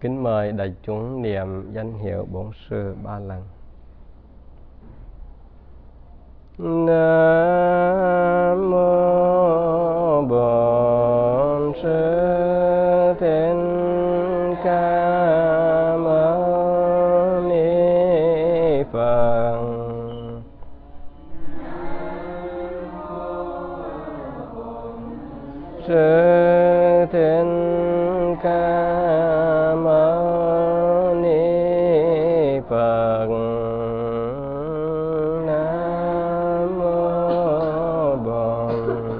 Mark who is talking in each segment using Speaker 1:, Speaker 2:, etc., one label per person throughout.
Speaker 1: Kính mời đại chúng niệm danh hiệu Bổn Sư 3 lần. Nam mô Bổn Sư Thích Ca Mâu Ni Phật. Sư Thích Ca Mâu Ni Phật. Nam mô Bổn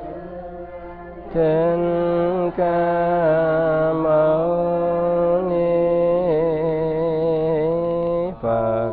Speaker 1: Thích Ca Mâu Ni Phật.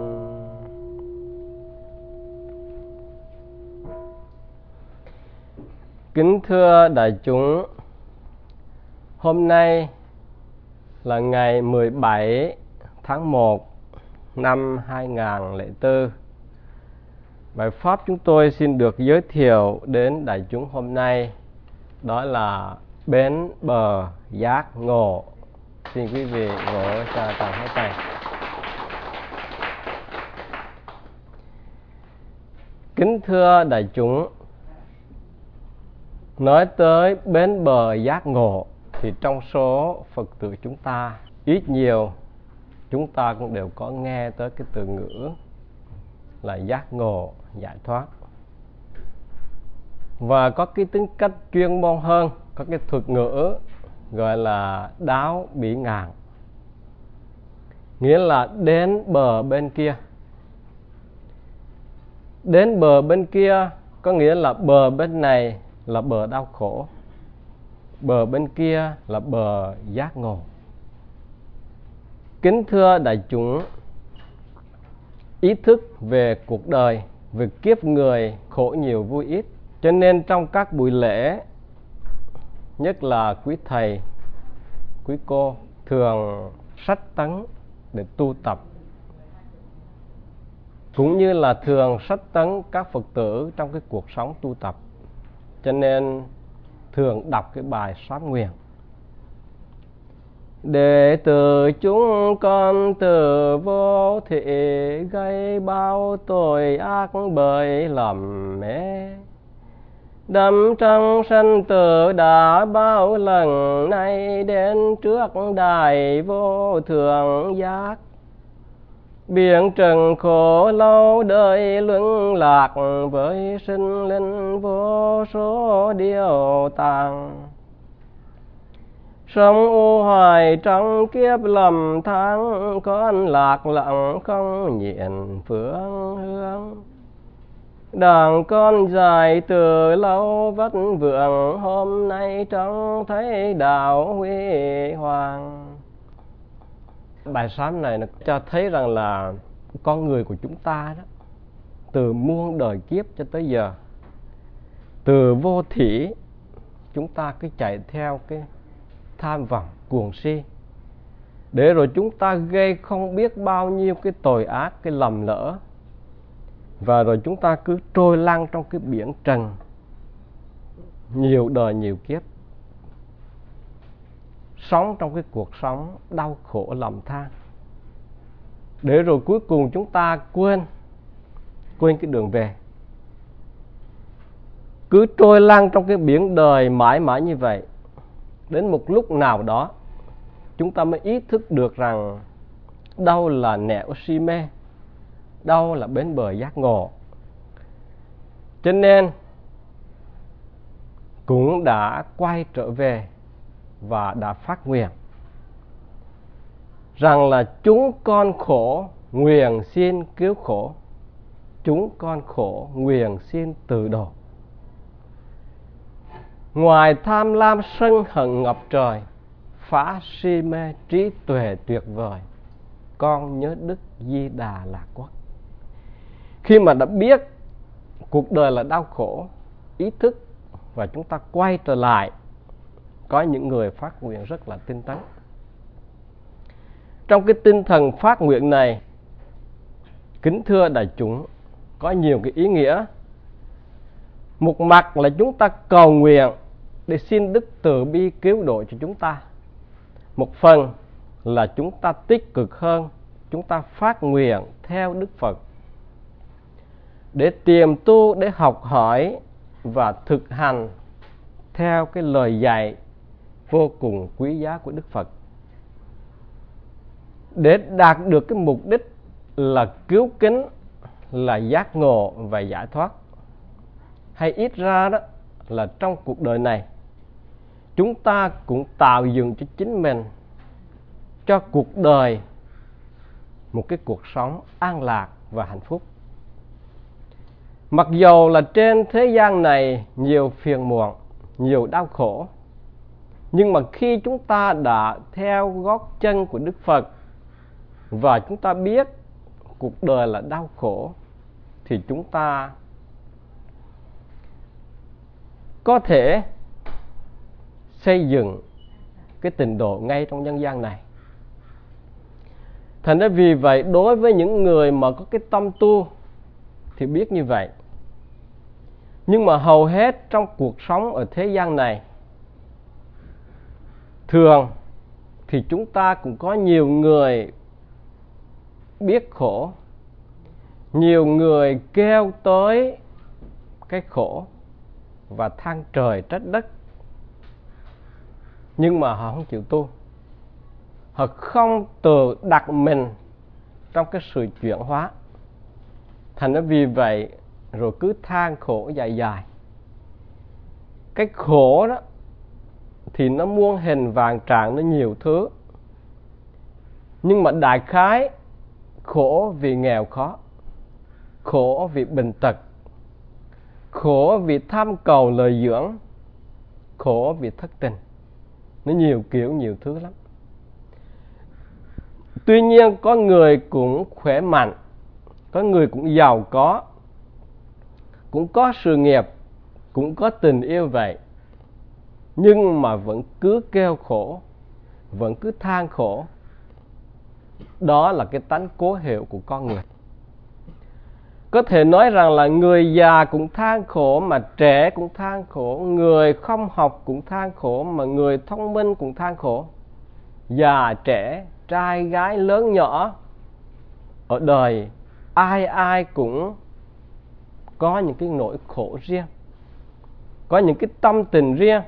Speaker 1: Kính thưa đại chúng, hôm nay là ngày 17 tháng 1 năm 2004. Bài pháp chúng tôi xin được giới thiệu đến đại chúng hôm nay đó là Bến Bờ Giác Ngộ. Xin quý vị ngồi cho toàn hết tay. Kính thưa đại chúng, nói tới bến bờ giác ngộ thì trong số Phật tử chúng ta ít nhiều chúng ta cũng đều có nghe tới cái từ ngữ là giác ngộ, giải thoát. Và có cái tính cách chuyên môn hơn, có cái thuật ngữ gọi là đáo bỉ ngạn, nghĩa là đến bờ bên kia. Đến bờ bên kia có nghĩa là bờ bên này là bờ đau khổ, bờ bên kia là bờ giác ngộ. Kính thưa đại chúng, ý thức về cuộc đời, về kiếp người khổ nhiều vui ít, cho nên trong các buổi lễ, nhất là quý thầy, quý cô thường sách tấn để tu tập, cũng như là thường sách tấn các Phật tử trong cái cuộc sống tu tập, cho nên thường đọc cái bài sám nguyện: đệ tử chúng con từ vô thị gây bao tội ác bởi lầm mê, đắm trong sanh tử đã bao lần, nay đến trước đài vô thượng giác. Biển trần khổ lâu đời luân lạc, với sinh linh vô số điều tàn. Sống u hoài trong kiếp lầm than, con lạc lặng không nhiện phương hướng. Đàn con dài từ lâu vất vưởng, hôm nay trông thấy đạo huy hoàng. Bài sám này nó cho thấy rằng là con người của chúng ta đó, từ muôn đời kiếp cho tới giờ, từ vô thỉ chúng ta cứ chạy theo cái tham vọng cuồng si, để rồi chúng ta gây không biết bao nhiêu cái tội ác, cái lầm lỡ, và rồi chúng ta cứ trôi lăn trong cái biển trần nhiều đời nhiều kiếp, sống trong cái cuộc sống đau khổ lầm than, để rồi cuối cùng chúng ta quên cái đường về, cứ trôi lăn trong cái biển đời mãi mãi như vậy. Đến một lúc nào đó chúng ta mới ý thức được rằng đâu là nẻo si mê, đâu là bến bờ giác ngộ. Cho nên cũng đã quay trở về và đã phát nguyện rằng là chúng con khổ nguyện xin cứu khổ, chúng con khổ nguyện xin tự độ. Ngoài tham lam sân hận ngập trời, phá si mê trí tuệ tuyệt vời, con nhớ Đức Di Đà Lạc Quốc. Khi mà đã biết cuộc đời là đau khổ, ý thức và chúng ta quay trở lại, có những người phát nguyện rất là tinh tấn. Trong cái tinh thần phát nguyện này, kính thưa đại chúng, có nhiều cái ý nghĩa. Một mặt là chúng ta cầu nguyện để xin Đức từ bi cứu độ cho chúng ta. Một phần là chúng ta tích cực hơn, chúng ta phát nguyện theo Đức Phật để tiềm tu, để học hỏi và thực hành theo cái lời dạy vô cùng quý giá của Đức Phật, để đạt được cái mục đích là cứu kính, là giác ngộ và giải thoát. Hay ít ra đó là trong cuộc đời này chúng ta cũng tạo dựng cho chính mình, cho cuộc đời một cái cuộc sống an lạc và hạnh phúc. Mặc dầu là trên thế gian này nhiều phiền muộn, nhiều đau khổ, nhưng mà khi chúng ta đã theo gót chân của Đức Phật và chúng ta biết cuộc đời là đau khổ, thì chúng ta có thể xây dựng cái tịnh độ ngay trong nhân gian này. Thành ra vì vậy, đối với những người mà có cái tâm tu thì biết như vậy. Nhưng mà hầu hết trong cuộc sống ở thế gian này, thường thì chúng ta cũng có nhiều người biết khổ, nhiều người kêu tới cái khổ và than trời trách đất, nhưng mà họ không chịu tu. Họ không tự đặt mình trong cái sự chuyển hóa. Thành ra vì vậy rồi cứ than khổ dài dài. Cái khổ đó thì nó muôn hình vạn trạng, nó nhiều thứ. Nhưng mà đại khái, khổ vì nghèo khó, khổ vì bệnh tật, khổ vì tham cầu lợi dưỡng, khổ vì thất tình. Nó nhiều kiểu, nhiều thứ lắm. Tuy nhiên có người cũng khỏe mạnh, có người cũng giàu có, cũng có sự nghiệp, cũng có tình yêu vậy, nhưng mà vẫn cứ kêu khổ, vẫn cứ than khổ. Đó là cái tánh cố hiệu của con người. Có thể nói rằng là người già cũng than khổ, mà trẻ cũng than khổ, người không học cũng than khổ, mà người thông minh cũng than khổ. Già trẻ, trai gái lớn nhỏ, ở đời ai ai cũng có những cái nỗi khổ riêng, có những cái tâm tình riêng.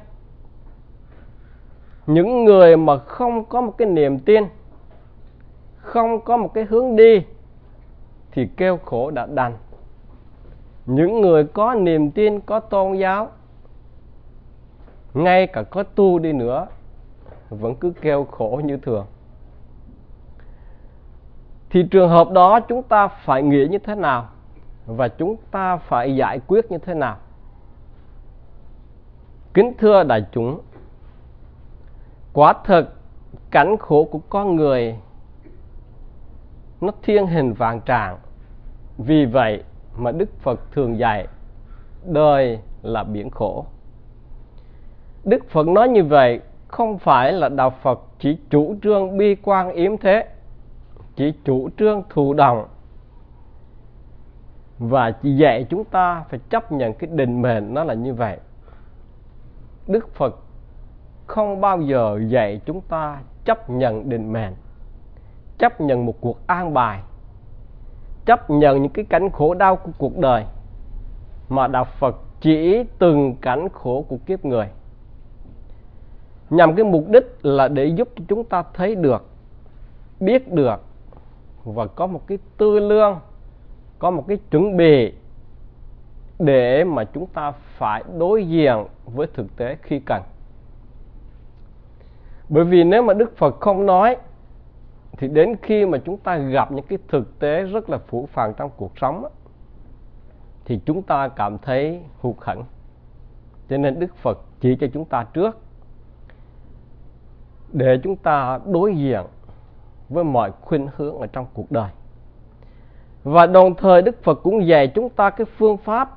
Speaker 1: Những người mà không có một cái niềm tin, không có một cái hướng đi thì kêu khổ đã đành. Những người có niềm tin, có tôn giáo, ngay cả có tu đi nữa, vẫn cứ kêu khổ như thường. Thì trường hợp đó chúng ta phải nghĩ như thế nào? Và chúng ta phải giải quyết như thế nào? Kính thưa đại chúng, quả thật cảnh khổ của con người nó thiên hình vạn trạng. Vì vậy mà Đức Phật thường dạy đời là biển khổ. Đức Phật nói như vậy không phải là đạo Phật chỉ chủ trương bi quan yếm thế, chỉ chủ trương thụ động và chỉ dạy chúng ta phải chấp nhận cái định mệnh nó là như vậy. Đức Phật không bao giờ dạy chúng ta chấp nhận định mệnh, chấp nhận một cuộc an bài, chấp nhận những cái cảnh khổ đau của cuộc đời, mà đạo Phật chỉ từng cảnh khổ của kiếp người, nhằm cái mục đích là để giúp cho chúng ta thấy được, biết được và có một cái tư lương, có một cái chuẩn bị để mà chúng ta phải đối diện với thực tế khi cần. Bởi vì nếu mà Đức Phật không nói thì đến khi mà chúng ta gặp những cái thực tế rất là phũ phàng trong cuộc sống thì chúng ta cảm thấy hụt hẫng. Cho nên Đức Phật chỉ cho chúng ta trước để chúng ta đối diện với mọi khuynh hướng ở trong cuộc đời. Và đồng thời Đức Phật cũng dạy chúng ta cái phương pháp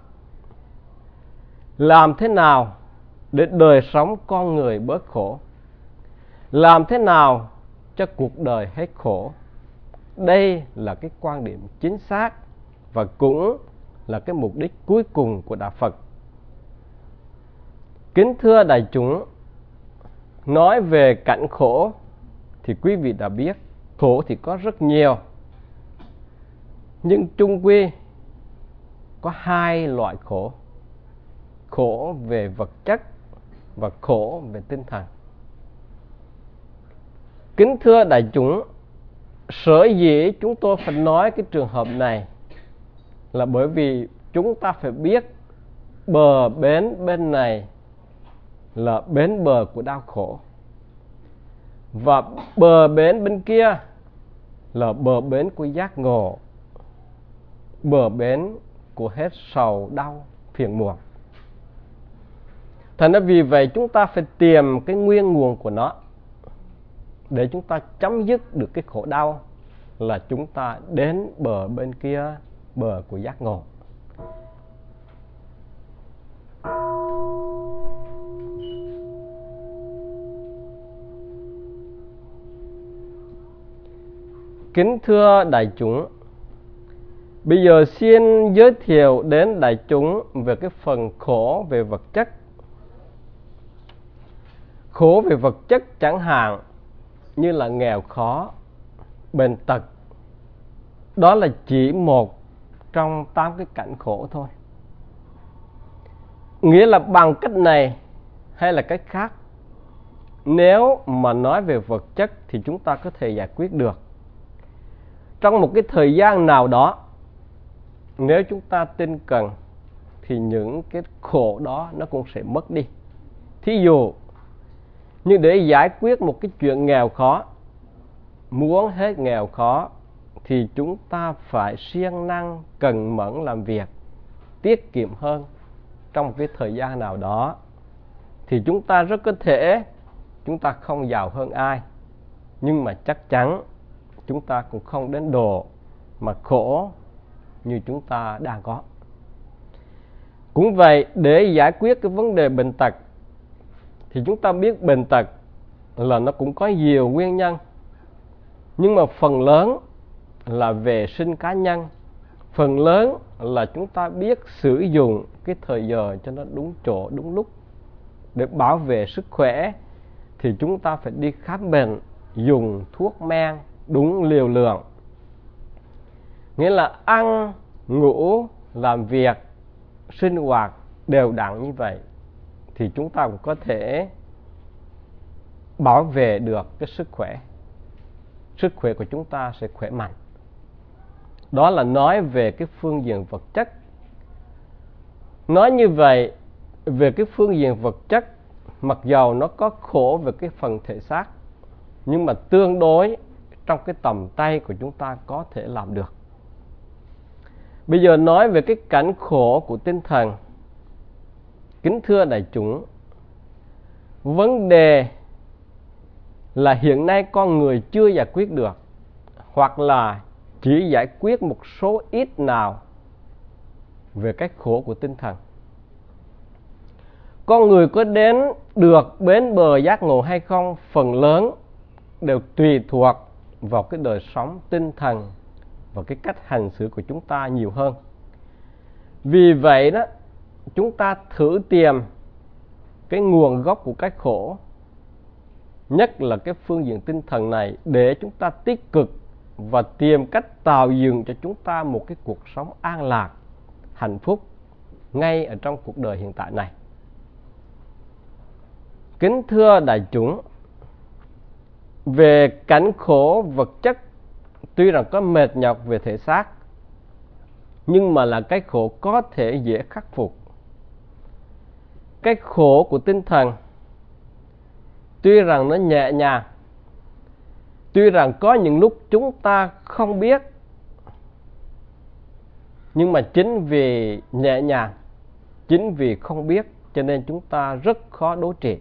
Speaker 1: làm thế nào để đời sống con người bớt khổ, làm thế nào cho cuộc đời hết khổ. Đây là cái quan điểm chính xác và cũng là cái mục đích cuối cùng của đạo Phật. Kính thưa đại chúng, nói về cảnh khổ thì quý vị đã biết khổ thì có rất nhiều, nhưng chung quy có hai loại khổ: khổ về vật chất và khổ về tinh thần. Kính thưa đại chúng, sở dĩ chúng tôi phải nói cái trường hợp này là bởi vì chúng ta phải biết bờ bến bên này là bến bờ của đau khổ, và bờ bến bên kia là bờ bến của giác ngộ, bờ bến của hết sầu đau phiền muộn. Thành ra vì vậy chúng ta phải tìm cái nguyên nguồn của nó để chúng ta chấm dứt được cái khổ đau, là chúng ta đến bờ bên kia, bờ của giác ngộ. Kính thưa đại chúng, bây giờ xin giới thiệu đến đại chúng về cái phần khổ về vật chất. Khổ về vật chất chẳng hạn như là nghèo khó, bệnh tật, đó là chỉ một trong 8 cái cảnh khổ thôi. Nghĩa là bằng cách này hay là cách khác, nếu mà nói về vật chất thì chúng ta có thể giải quyết được. Trong một cái thời gian nào đó, nếu chúng ta tin cần thì những cái khổ đó nó cũng sẽ mất đi. Thí dụ như để giải quyết một cái chuyện nghèo khó, muốn hết nghèo khó thì chúng ta phải siêng năng cần mẫn làm việc, tiết kiệm hơn trong một cái thời gian nào đó, thì chúng ta rất có thể chúng ta không giàu hơn ai, nhưng mà chắc chắn chúng ta cũng không đến độ mà khổ như chúng ta đang có. Cũng vậy, để giải quyết cái vấn đề bệnh tật thì chúng ta biết bệnh tật là nó cũng có nhiều nguyên nhân, nhưng mà phần lớn là vệ sinh cá nhân, phần lớn là chúng ta biết sử dụng cái thời giờ cho nó đúng chỗ đúng lúc. Để bảo vệ sức khỏe thì chúng ta phải đi khám bệnh, dùng thuốc men đúng liều lượng. Nghĩa là ăn, ngủ, làm việc, sinh hoạt đều đặn như vậy thì chúng ta cũng có thể bảo vệ được cái sức khỏe. Sức khỏe của chúng ta sẽ khỏe mạnh. Đó là nói về cái phương diện vật chất. Nói như vậy, về cái phương diện vật chất, mặc dầu nó có khổ về cái phần thể xác, nhưng mà tương đối trong cái tầm tay của chúng ta có thể làm được. Bây giờ nói về cái cảnh khổ của tinh thần. Kính thưa đại chúng, vấn đề là hiện nay con người chưa giải quyết được, hoặc là chỉ giải quyết một số ít nào về cái khổ của tinh thần. Con người có đến được bến bờ giác ngộ hay không, phần lớn đều tùy thuộc vào cái đời sống tinh thần và cái cách hành xử của chúng ta nhiều hơn. Vì vậy đó, chúng ta thử tìm cái nguồn gốc của cái khổ, nhất là cái phương diện tinh thần này, để chúng ta tích cực và tìm cách tạo dựng cho chúng ta một cái cuộc sống an lạc, hạnh phúc ngay ở trong cuộc đời hiện tại này. Kính thưa đại chúng, về cảnh khổ vật chất tuy rằng có mệt nhọc về thể xác, nhưng mà là cái khổ có thể dễ khắc phục. Cái khổ của tinh thần tuy rằng nó nhẹ nhàng, tuy rằng có những lúc chúng ta không biết, nhưng mà chính vì nhẹ nhàng, chính vì không biết cho nên chúng ta rất khó đối trị.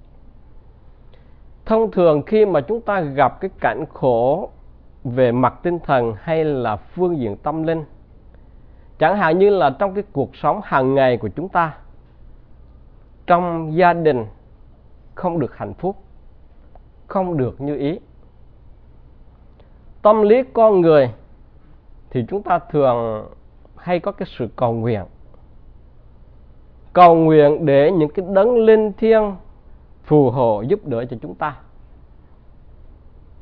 Speaker 1: Thông thường khi mà chúng ta gặp cái cảnh khổ về mặt tinh thần hay là phương diện tâm linh, chẳng hạn như là trong cái cuộc sống hàng ngày của chúng ta, trong gia đình không được hạnh phúc, không được như ý. Tâm lý con người thì chúng ta thường hay có cái sự cầu nguyện. Cầu nguyện để những cái đấng linh thiêng phù hộ giúp đỡ cho chúng ta.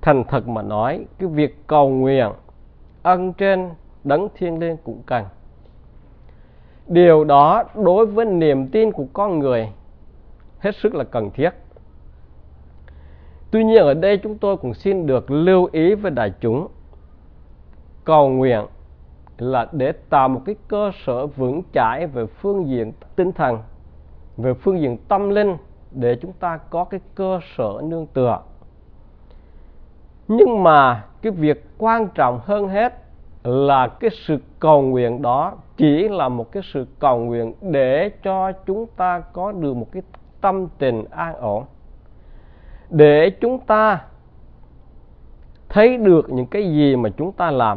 Speaker 1: Thành thật mà nói, cái việc cầu nguyện ân trên đấng thiêng liêng cũng cần. Điều đó đối với niềm tin của con người hết sức là cần thiết. Tuy nhiên ở đây chúng tôi cũng xin được lưu ý với đại chúng, cầu nguyện là để tạo một cái cơ sở vững chãi về phương diện tinh thần, về phương diện tâm linh, để chúng ta có cái cơ sở nương tựa. Nhưng mà cái việc quan trọng hơn hết là cái sự cầu nguyện đó chỉ là một cái sự cầu nguyện để cho chúng ta có được một cái tâm tình an ổn, để chúng ta thấy được những cái gì mà chúng ta làm,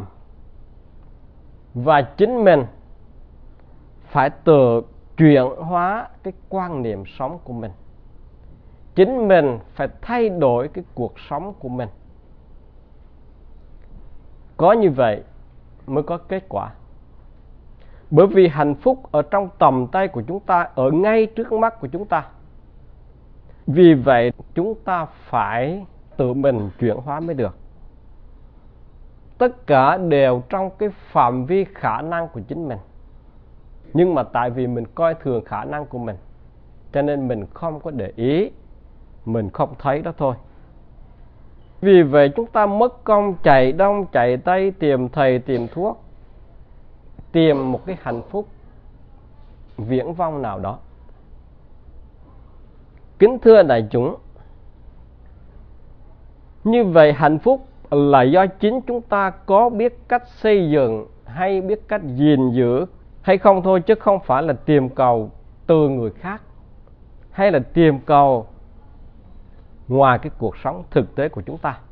Speaker 1: và chính mình phải tự chuyển hóa cái quan niệm sống của mình. Chính mình phải thay đổi cái cuộc sống của mình. Có như vậy mới có kết quả. Bởi vì hạnh phúc ở trong tầm tay của chúng ta, ở ngay trước mắt của chúng ta. Vì vậy chúng ta phải tự mình chuyển hóa mới được. Tất cả đều trong cái phạm vi khả năng của chính mình. Nhưng mà tại vì mình coi thường khả năng của mình, cho nên mình không có để ý, mình không thấy đó thôi. Vì vậy chúng ta mất công chạy đông chạy tây, tìm thầy tìm thuốc, tìm một cái hạnh phúc viển vông nào đó. Kính thưa đại chúng, như vậy hạnh phúc là do chính chúng ta có biết cách xây dựng hay biết cách gìn giữ hay không thôi, chứ không phải là tìm cầu từ người khác hay là tìm cầu ngoài cái cuộc sống thực tế của chúng ta.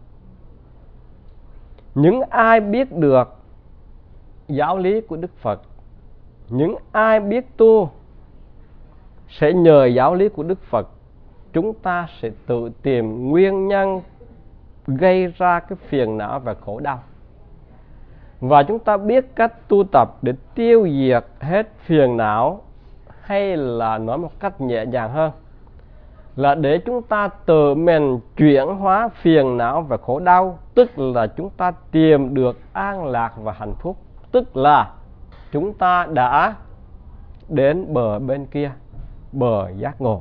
Speaker 1: Những ai biết được giáo lý của Đức Phật, những ai biết tu sẽ nhờ giáo lý của Đức Phật, chúng ta sẽ tự tìm nguyên nhân gây ra cái phiền não và khổ đau. Và chúng ta biết cách tu tập để tiêu diệt hết phiền não, hay là nói một cách nhẹ nhàng hơn là để chúng ta tự mình chuyển hóa phiền não và khổ đau, tức là chúng ta tìm được an lạc và hạnh phúc, tức là chúng ta đã đến bờ bên kia, bờ giác ngộ.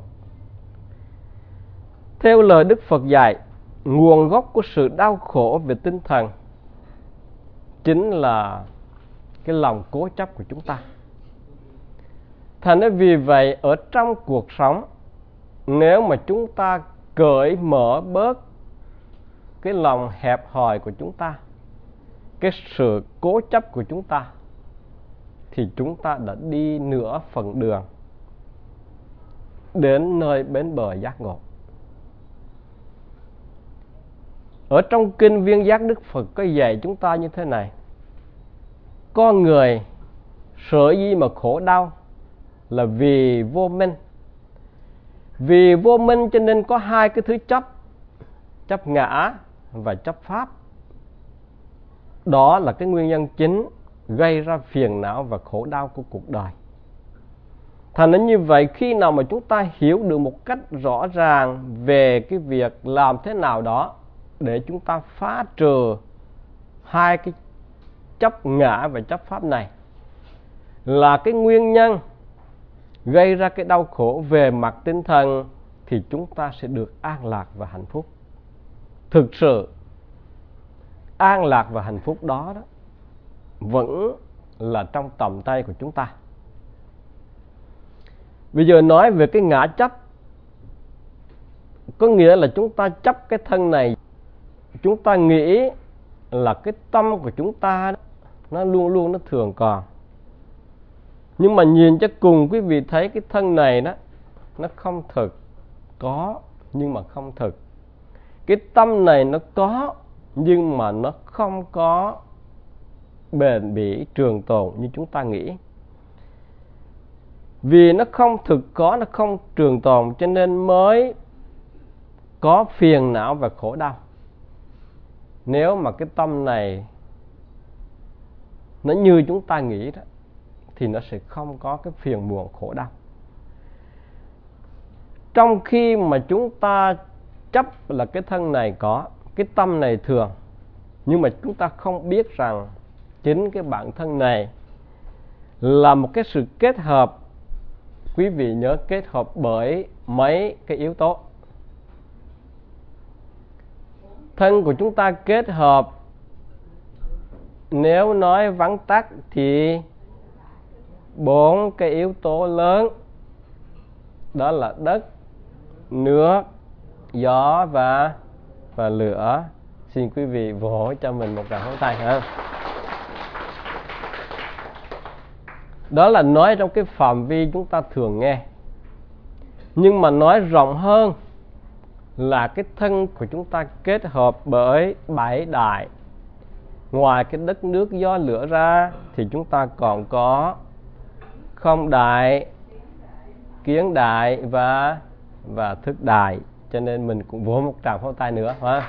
Speaker 1: Theo lời Đức Phật dạy, nguồn gốc của sự đau khổ về tinh thần chính là cái lòng cố chấp của chúng ta. Thành ra vì vậy ở trong cuộc sống, nếu mà chúng ta cởi mở bớt cái lòng hẹp hòi của chúng ta, cái sự cố chấp của chúng ta, thì chúng ta đã đi nửa phần đường đến nơi bến bờ giác ngộ. Ở trong kinh Viên Giác, Đức Phật có dạy chúng ta như thế này: con người sở dĩ mà khổ đau là vì vô minh. Vì vô minh cho nên có hai cái thứ chấp, chấp ngã và chấp pháp. Đó là cái nguyên nhân chính gây ra phiền não và khổ đau của cuộc đời. Thành nên như vậy, khi nào mà chúng ta hiểu được một cách rõ ràng về cái việc làm thế nào đó để chúng ta phá trừ hai cái chấp ngã và chấp pháp này, là cái nguyên nhân gây ra cái đau khổ về mặt tinh thần, thì chúng ta sẽ được an lạc và hạnh phúc. Thực sự an lạc và hạnh phúc đó vẫn là trong tầm tay của chúng ta. Bây giờ nói về cái ngã chấp, có nghĩa là chúng ta chấp cái thân này. Chúng ta nghĩ là cái tâm của chúng ta nó luôn luôn nó thường còn. Nhưng mà nhìn cho cùng quý vị thấy cái thân này đó, nó không thực, có nhưng mà không thực. Cái tâm này nó có nhưng mà nó không có bền bỉ trường tồn như chúng ta nghĩ. Vì nó không thực có, nó không trường tồn, cho nên mới có phiền não và khổ đau. Nếu mà cái tâm này nó như chúng ta nghĩ đó, thì nó sẽ không có cái phiền muộn khổ đau. Trong khi mà chúng ta chấp là cái thân này có, cái tâm này thường, nhưng mà chúng ta không biết rằng chính cái bản thân này là một cái sự kết hợp. Quý vị nhớ kết hợp bởi mấy cái yếu tố. Thân của chúng ta kết hợp, nếu nói vắn tắt thì 4 cái yếu tố lớn, đó là đất, nước, gió và lửa. Xin quý vị vỗ cho mình một tràng pháo tay ha. Đó là nói trong cái phạm vi chúng ta thường nghe. Nhưng mà nói rộng hơn là cái thân của chúng ta kết hợp bởi 7 đại. Ngoài cái đất, nước, gió, lửa ra thì chúng ta còn có không đại, kiến đại và thức đại. Cho nên mình cũng vỗ một tràng pháo tay nữa ha.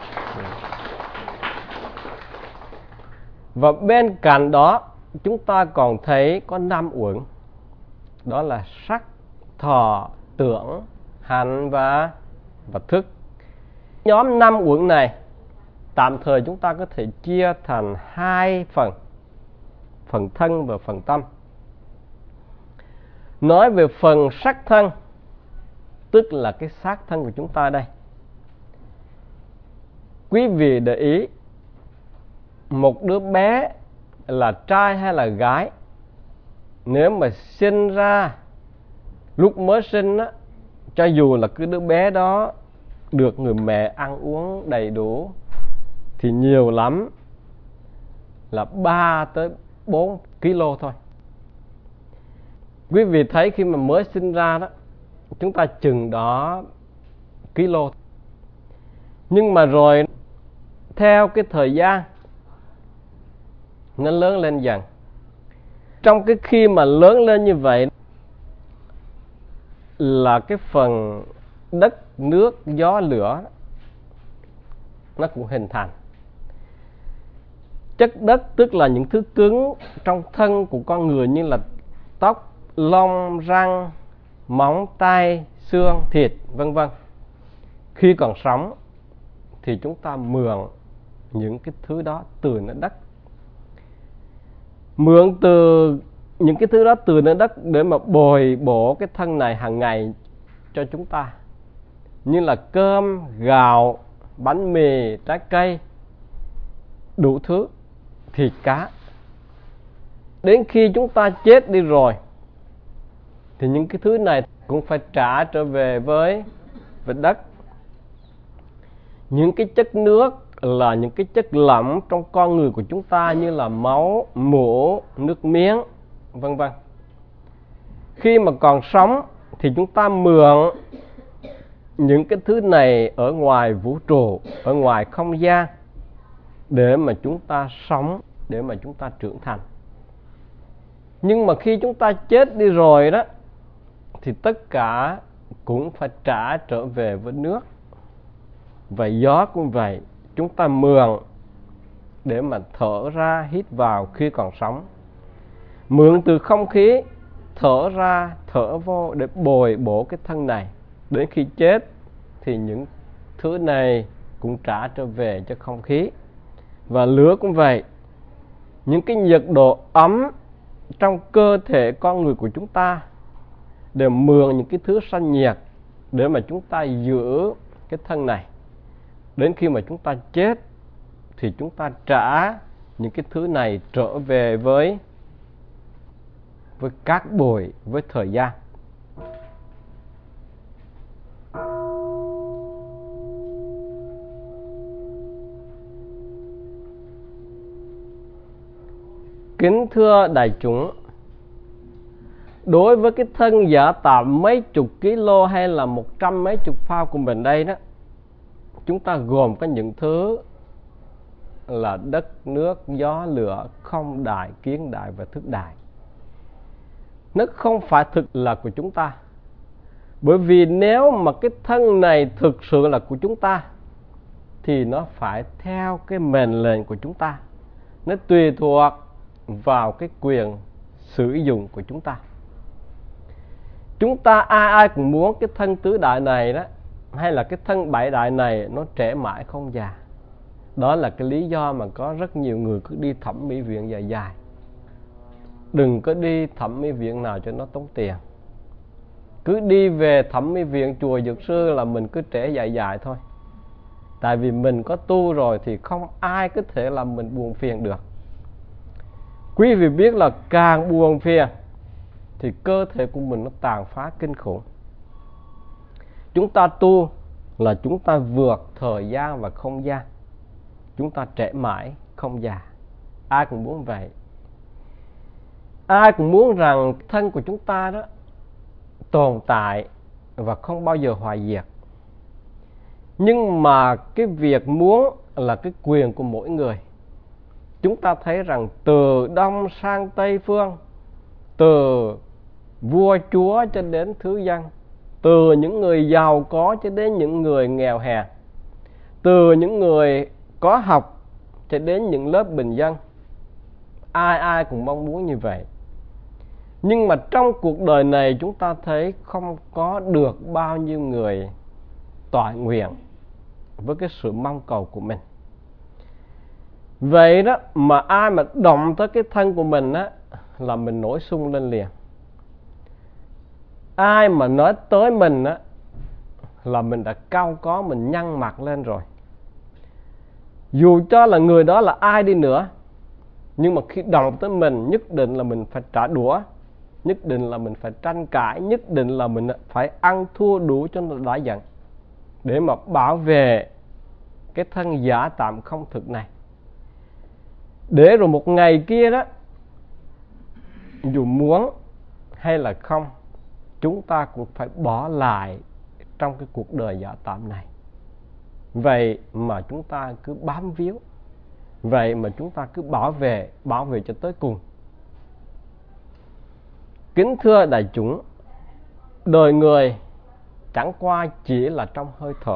Speaker 1: Và bên cạnh đó chúng ta còn thấy có 5 uẩn. Đó là sắc, thọ, tưởng, hành và thức. Nhóm 5 uẩn này tạm thời chúng ta có thể chia thành 2 phần. Phần thân và phần tâm. Nói về phần sắc thân, tức là cái xác thân của chúng ta đây. Quý vị để ý, một đứa bé là trai hay là gái, nếu mà sinh ra lúc mới sinh á, cho dù là cái đứa bé đó được người mẹ ăn uống đầy đủ thì nhiều lắm là 3 tới 4 kg thôi. Quý vị thấy khi mà mới sinh ra đó, chúng ta chừng đó kg. Nhưng mà rồi theo cái thời gian nó lớn lên dần. Trong cái khi mà lớn lên như vậy là cái phần đất, nước, gió, lửa nó cũng hình thành. Chất đất tức là những thứ cứng trong thân của con người như là tóc, lông, răng, móng tay, xương, thịt, vân vân. Khi còn sống thì chúng ta mượn những cái thứ đó từ nơi đất. Mượn từ những cái thứ đó từ nơi đất để mà bồi bổ cái thân này hàng ngày cho chúng ta. Như là cơm, gạo, bánh mì, trái cây, đủ thứ, thịt cá. Đến khi chúng ta chết đi rồi thì những cái thứ này cũng phải trả trở về với đất. Những cái chất nước là những cái chất lỏng trong con người của chúng ta như là máu, mủ, nước miếng, vân vân. Khi mà còn sống thì chúng ta mượn những cái thứ này ở ngoài vũ trụ, ở ngoài không gian để mà chúng ta sống, để mà chúng ta trưởng thành. Nhưng mà khi chúng ta chết đi rồi đó thì tất cả cũng phải trả trở về với nước. Và gió cũng vậy, chúng ta mượn để mà thở ra, hít vào khi còn sống. Mượn từ không khí, thở ra, thở vô để bồi bổ cái thân này. Đến khi chết thì những thứ này cũng trả trở về cho không khí. Và lửa cũng vậy. Những cái nhiệt độ ấm trong cơ thể con người của chúng ta đều mượn những cái thứ sanh nhiệt để mà chúng ta giữ cái thân này. Đến khi mà chúng ta chết thì chúng ta trả những cái thứ này trở về với cát bụi, với thời gian. Kính thưa đại chúng, đối với cái thân giả tạm mấy chục kg hay là 100 mấy chục pound của mình đây đó, chúng ta gồm có những thứ là đất, nước, gió, lửa, không đại, kiến đại và thức đại. Nó không phải thực là của chúng ta. Bởi vì nếu mà cái thân này thực sự là của chúng ta thì nó phải theo cái mệnh lệnh của chúng ta. Nó tùy thuộc vào cái quyền sử dụng của chúng ta. Chúng ta ai ai cũng muốn cái thân tứ đại này đó hay là cái thân bảy đại này nó trẻ mãi không già. Đó là cái lý do mà có rất nhiều người cứ đi thẩm mỹ viện dài dài. Đừng có đi thẩm mỹ viện nào cho nó tốn tiền. Cứ đi về thẩm mỹ viện chùa Dược Sư là mình cứ trẻ dài dài thôi. Tại vì mình có tu rồi thì không ai có thể làm mình buồn phiền được. Quý vị biết là càng buồn phiền thì cơ thể của mình nó tàn phá kinh khủng. Chúng ta tu là chúng ta vượt thời gian và không gian. Chúng ta trẻ mãi không già. Ai cũng muốn vậy. Ai cũng muốn rằng thân của chúng ta đó tồn tại và không bao giờ hoại diệt. Nhưng mà cái việc muốn là cái quyền của mỗi người. Chúng ta thấy rằng từ Đông sang Tây phương, từ vua chúa cho đến thứ dân, từ những người giàu có cho đến những người nghèo hèn, từ những người có học cho đến những lớp bình dân, ai ai cũng mong muốn như vậy. Nhưng mà trong cuộc đời này chúng ta thấy không có được bao nhiêu người tọa nguyện với cái sự mong cầu của mình. Vậy đó mà ai mà động tới cái thân của mình á là mình nổi sung lên liền. Ai mà nói tới mình á là mình đã cau có, mình nhăn mặt lên rồi. Dù cho là người đó là ai đi nữa, nhưng mà khi động tới mình nhất định là mình phải trả đũa, nhất định là mình phải tranh cãi, nhất định là mình phải ăn thua đủ cho nó đã giận, để mà bảo vệ cái thân giả tạm không thực này. Để rồi một ngày kia đó, dù muốn hay là không, chúng ta cũng phải bỏ lại trong cái cuộc đời giả tạm này. Vậy mà chúng ta cứ bám víu, vậy mà chúng ta cứ bảo vệ cho tới cùng. Kính thưa đại chúng, đời người chẳng qua chỉ là trong hơi thở.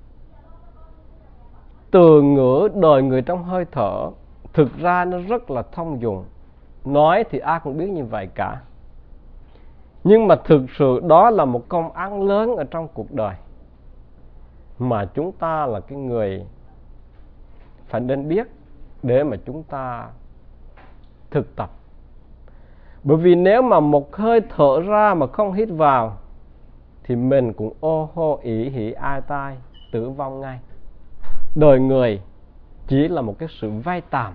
Speaker 1: Từ ngữ đời người trong hơi thở thực ra nó rất là thông dụng. Nói thì ai cũng biết như vậy cả. Nhưng mà thực sự đó là một công án lớn ở trong cuộc đời mà chúng ta là cái người phải nên biết để mà chúng ta thực tập. Bởi vì nếu mà một hơi thở ra mà không hít vào thì mình cũng ô hô ỷ hỉ ai tai, tử vong ngay. Đời người chỉ là một cái sự vay tạm,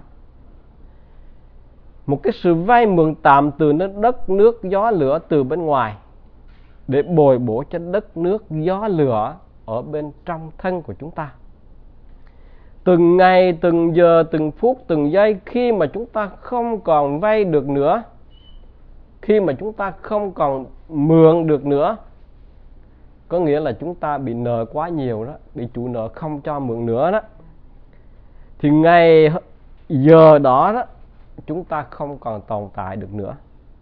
Speaker 1: một cái sự vay mượn tạm từ đất nước gió lửa từ bên ngoài để bồi bổ cho đất nước gió lửa ở bên trong thân của chúng ta. Từng ngày, từng giờ, từng phút, từng giây, khi mà chúng ta không còn vay được nữa, khi mà chúng ta không còn mượn được nữa, có nghĩa là chúng ta bị nợ quá nhiều đó, bị chủ nợ không cho mượn nữa đó, thì ngày giờ đó đó chúng ta không còn tồn tại được nữa.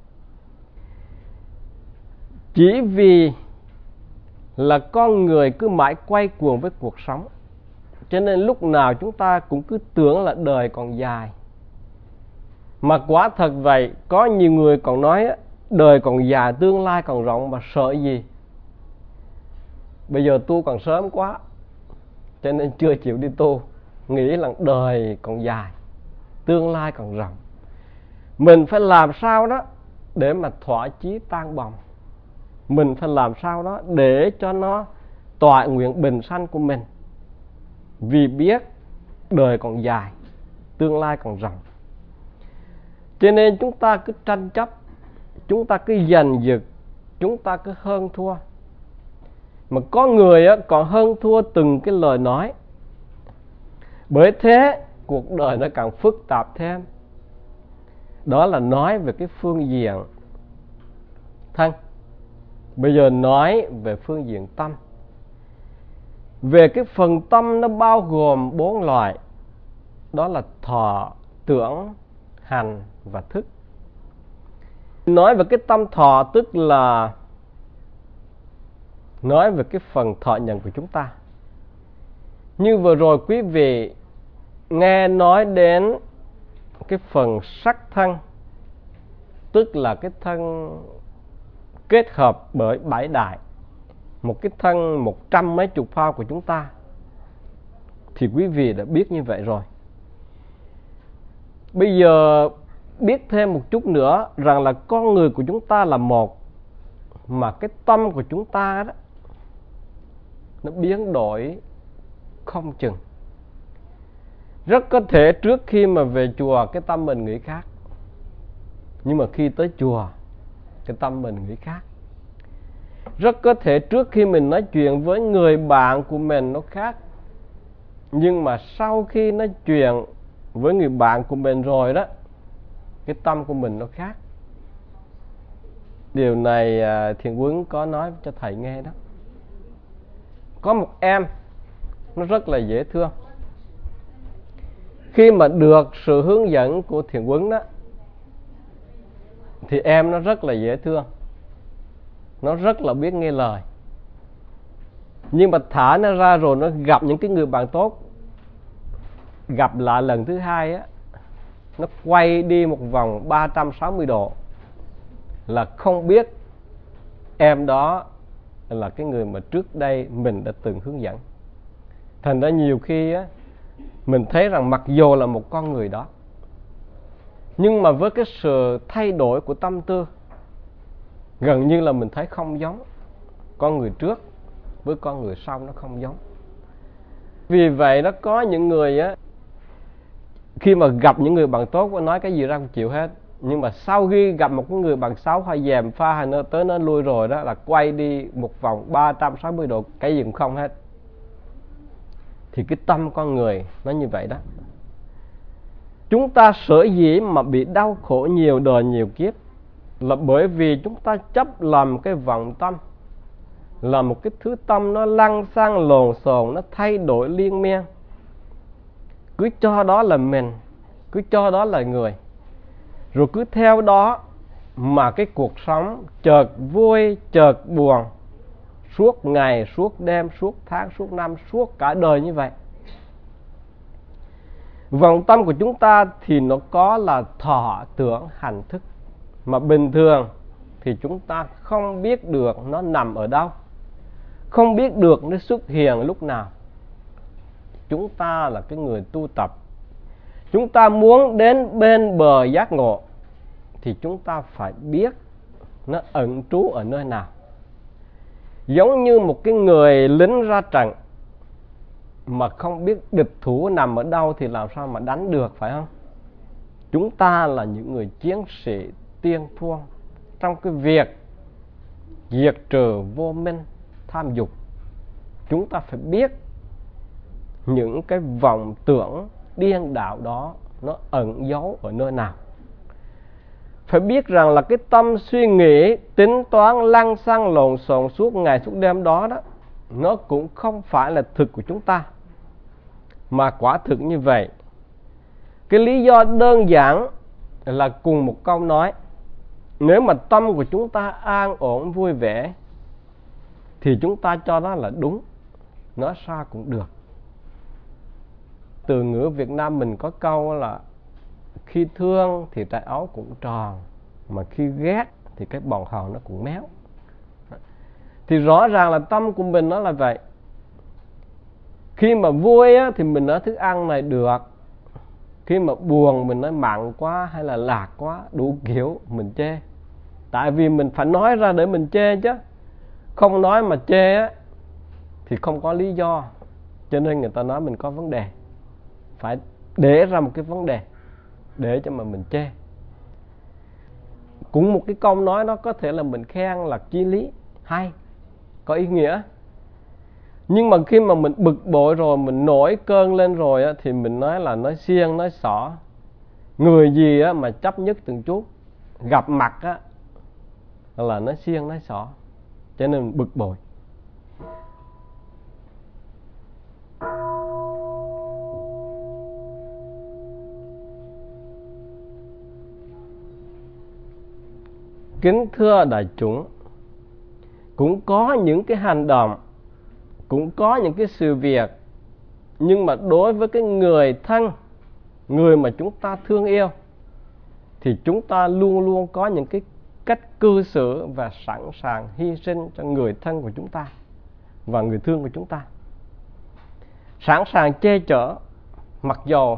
Speaker 1: Chỉ vì là con người cứ mãi quay cuồng với cuộc sống, cho nên lúc nào chúng ta cũng cứ tưởng là đời còn dài. Mà quả thật vậy, có nhiều người còn nói đời còn dài, tương lai còn rộng mà sợ gì. Bây giờ tu còn sớm quá, cho nên chưa chịu đi tu, nghĩ là đời còn dài, tương lai còn rộng. Mình phải làm sao đó để mà thỏa chí tan bồng. Mình phải làm sao đó để cho nó tọa nguyện bình sanh của mình. Vì biết đời còn dài, tương lai còn rộng. Cho nên chúng ta cứ tranh chấp, chúng ta cứ giành giật, chúng ta cứ hơn thua. Mà có người còn hơn thua từng cái lời nói. Bởi thế cuộc đời nó càng phức tạp thêm. Đó là nói về cái phương diện thân. Bây giờ nói về phương diện tâm. Về cái phần tâm nó bao gồm 4 loại. Đó là thọ, tưởng, hành và thức. Nói về cái tâm thọ tức là nói về cái phần thọ nhận của chúng ta. Như vừa rồi quý vị nghe nói đến cái phần sắc thân, tức là cái thân kết hợp bởi 7 đại. một cái thân 100 mấy chục pound của chúng ta, thì quý vị đã biết như vậy rồi. Bây giờ biết thêm một chút nữa rằng là con người của chúng ta là một, mà cái tâm của chúng ta đó nó biến đổi không chừng. Rất có thể trước khi mà về chùa cái tâm mình nghĩ khác, nhưng mà khi tới chùa cái tâm mình nghĩ khác. Rất có thể trước khi mình nói chuyện với người bạn của mình nó khác, nhưng mà sau khi nói chuyện với người bạn của mình rồi đó, cái tâm của mình nó khác. Điều này Thiện Quấn có nói cho thầy nghe đó. Có một em nó rất là dễ thương. Khi mà được sự hướng dẫn của Thiện Quấn đó, thì em nó rất là dễ thương, nó rất là biết nghe lời. Nhưng mà thả nó ra rồi nó gặp những cái người bạn tốt, gặp lại lần thứ hai á, nó quay đi một vòng 360 độ, là không biết em đó là cái người mà trước đây mình đã từng hướng dẫn. Thành ra nhiều khi á, mình thấy rằng mặc dù là một con người đó, nhưng mà với cái sự thay đổi của tâm tư, gần như là mình thấy không giống. Con người trước với con người sau nó không giống. Vì vậy nó có những người á, khi mà gặp những người bạn tốt nó nói cái gì ra không chịu hết, nhưng mà sau khi gặp một cái người bạn xấu hay dèm pha hay nó tới nó lui rồi đó, là quay đi một vòng 360 độ, cái gì cũng không hết. Thì cái tâm con người nó như vậy đó. Chúng ta sở dĩ mà bị đau khổ nhiều đời nhiều kiếp là bởi vì chúng ta chấp làm cái vọng tâm, là một cái thứ tâm nó lăng xăng lồn xồn, nó thay đổi liên miên. Cứ cho đó là mình, cứ cho đó là người, rồi cứ theo đó mà cái cuộc sống chợt vui chợt buồn, suốt ngày suốt đêm, suốt tháng suốt năm, suốt cả đời như vậy. Vọng tâm của chúng ta thì nó có là thọ tưởng hành thức, mà bình thường thì chúng ta không biết được nó nằm ở đâu, không biết được nó xuất hiện lúc nào. Chúng ta là cái người tu tập, chúng ta muốn đến bên bờ giác ngộ thì chúng ta phải biết nó ẩn trú ở nơi nào. Giống như một cái người lính ra trận mà không biết địch thủ nằm ở đâu thì làm sao mà đánh được, phải không? Chúng ta là những người chiến sĩ tiên phong trong cái việc diệt trừ vô minh tham dục. Chúng ta phải biết những cái vọng tưởng điên đạo đó nó ẩn giấu ở nơi nào. Phải biết rằng là cái tâm suy nghĩ, tính toán lăng xăng lộn xộn suốt ngày suốt đêm đó đó, nó cũng không phải là thực của chúng ta. Mà quả thực như vậy, cái lý do đơn giản là cùng một câu nói: nếu mà tâm của chúng ta an ổn vui vẻ thì chúng ta cho đó là đúng, nói sao cũng được. Từ ngữ Việt Nam mình có câu là khi thương thì trái áo cũng tròn, mà khi ghét thì cái bòn hòn nó cũng méo. Thì rõ ràng là tâm của mình nó là vậy. Khi mà vui á, thì mình nói thức ăn này được. Khi mà buồn mình nói mặn quá hay là lạc quá, đủ kiểu mình chê. Tại vì mình phải nói ra để mình chê chứ. Không nói mà chê á thì không có lý do. Cho nên người ta nói mình có vấn đề. Phải để ra một cái vấn đề để cho mà mình chê. Cũng một cái câu nói đó có thể là mình khen là chí lý, hay, có ý nghĩa. Nhưng mà khi mà mình bực bội rồi, mình nổi cơn lên rồi á, thì mình nói là nói xiên, nói xỏ. Người gì á mà chấp nhất từng chút, gặp mặt á là nói xiên, nói xỏ. Cho nên mình bực bội. Kính thưa đại chúng, cũng có những cái hành động, cũng có những cái sự việc, nhưng mà đối với cái người thân, người mà chúng ta thương yêu, thì chúng ta luôn luôn có những cái cách cư xử và sẵn sàng hy sinh cho người thân của chúng ta. và người thương của chúng ta. Sẵn sàng che chở, mặc dầu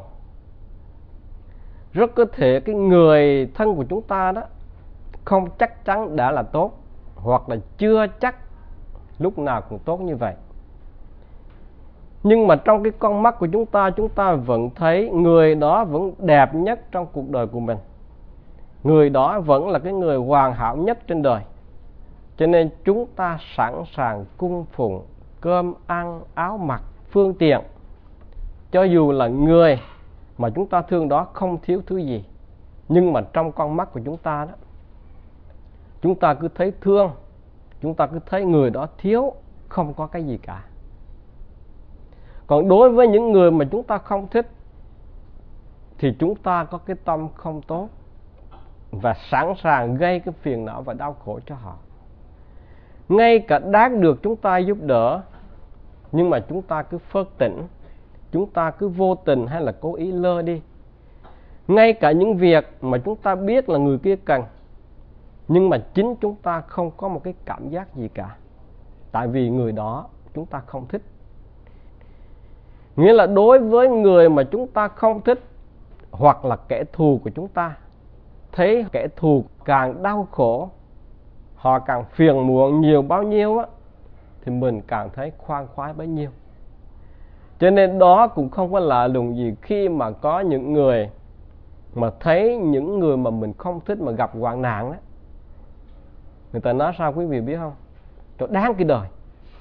Speaker 1: rất có thể cái người thân của chúng ta đó không chắc chắn đã là tốt, hoặc là chưa chắc lúc nào cũng tốt như vậy. Nhưng mà trong cái con mắt của chúng ta vẫn thấy người đó vẫn đẹp nhất trong cuộc đời của mình. Người đó vẫn là cái người hoàn hảo nhất trên đời. Cho nên chúng ta sẵn sàng cung phụng cơm ăn, áo mặc, phương tiện, cho dù là người mà chúng ta thương đó không thiếu thứ gì. Nhưng mà trong con mắt của chúng ta đó, chúng ta cứ thấy thương, chúng ta cứ thấy người đó thiếu, không có cái gì cả. Còn đối với những người mà chúng ta không thích thì chúng ta có cái tâm không tốt và sẵn sàng gây cái phiền não và đau khổ cho họ. Ngay cả đáng được chúng ta giúp đỡ, nhưng mà chúng ta cứ phớt tỉnh, chúng ta cứ vô tình hay là cố ý lơ đi. Ngay cả những việc mà chúng ta biết là người kia cần, nhưng mà chính chúng ta không có một cái cảm giác gì cả, tại vì người đó chúng ta không thích. Nghĩa là đối với người mà chúng ta không thích, hoặc là kẻ thù của chúng ta, thấy kẻ thù càng đau khổ, họ càng phiền muộn nhiều bao nhiêu á, thì mình càng thấy khoan khoái bấy nhiêu. Cho nên đó cũng không có lạ lùng gì khi mà có những người mà thấy những người mà mình không thích mà gặp hoạn nạn đó. Người ta nói sao quý vị biết không? Trời, đáng cái đời.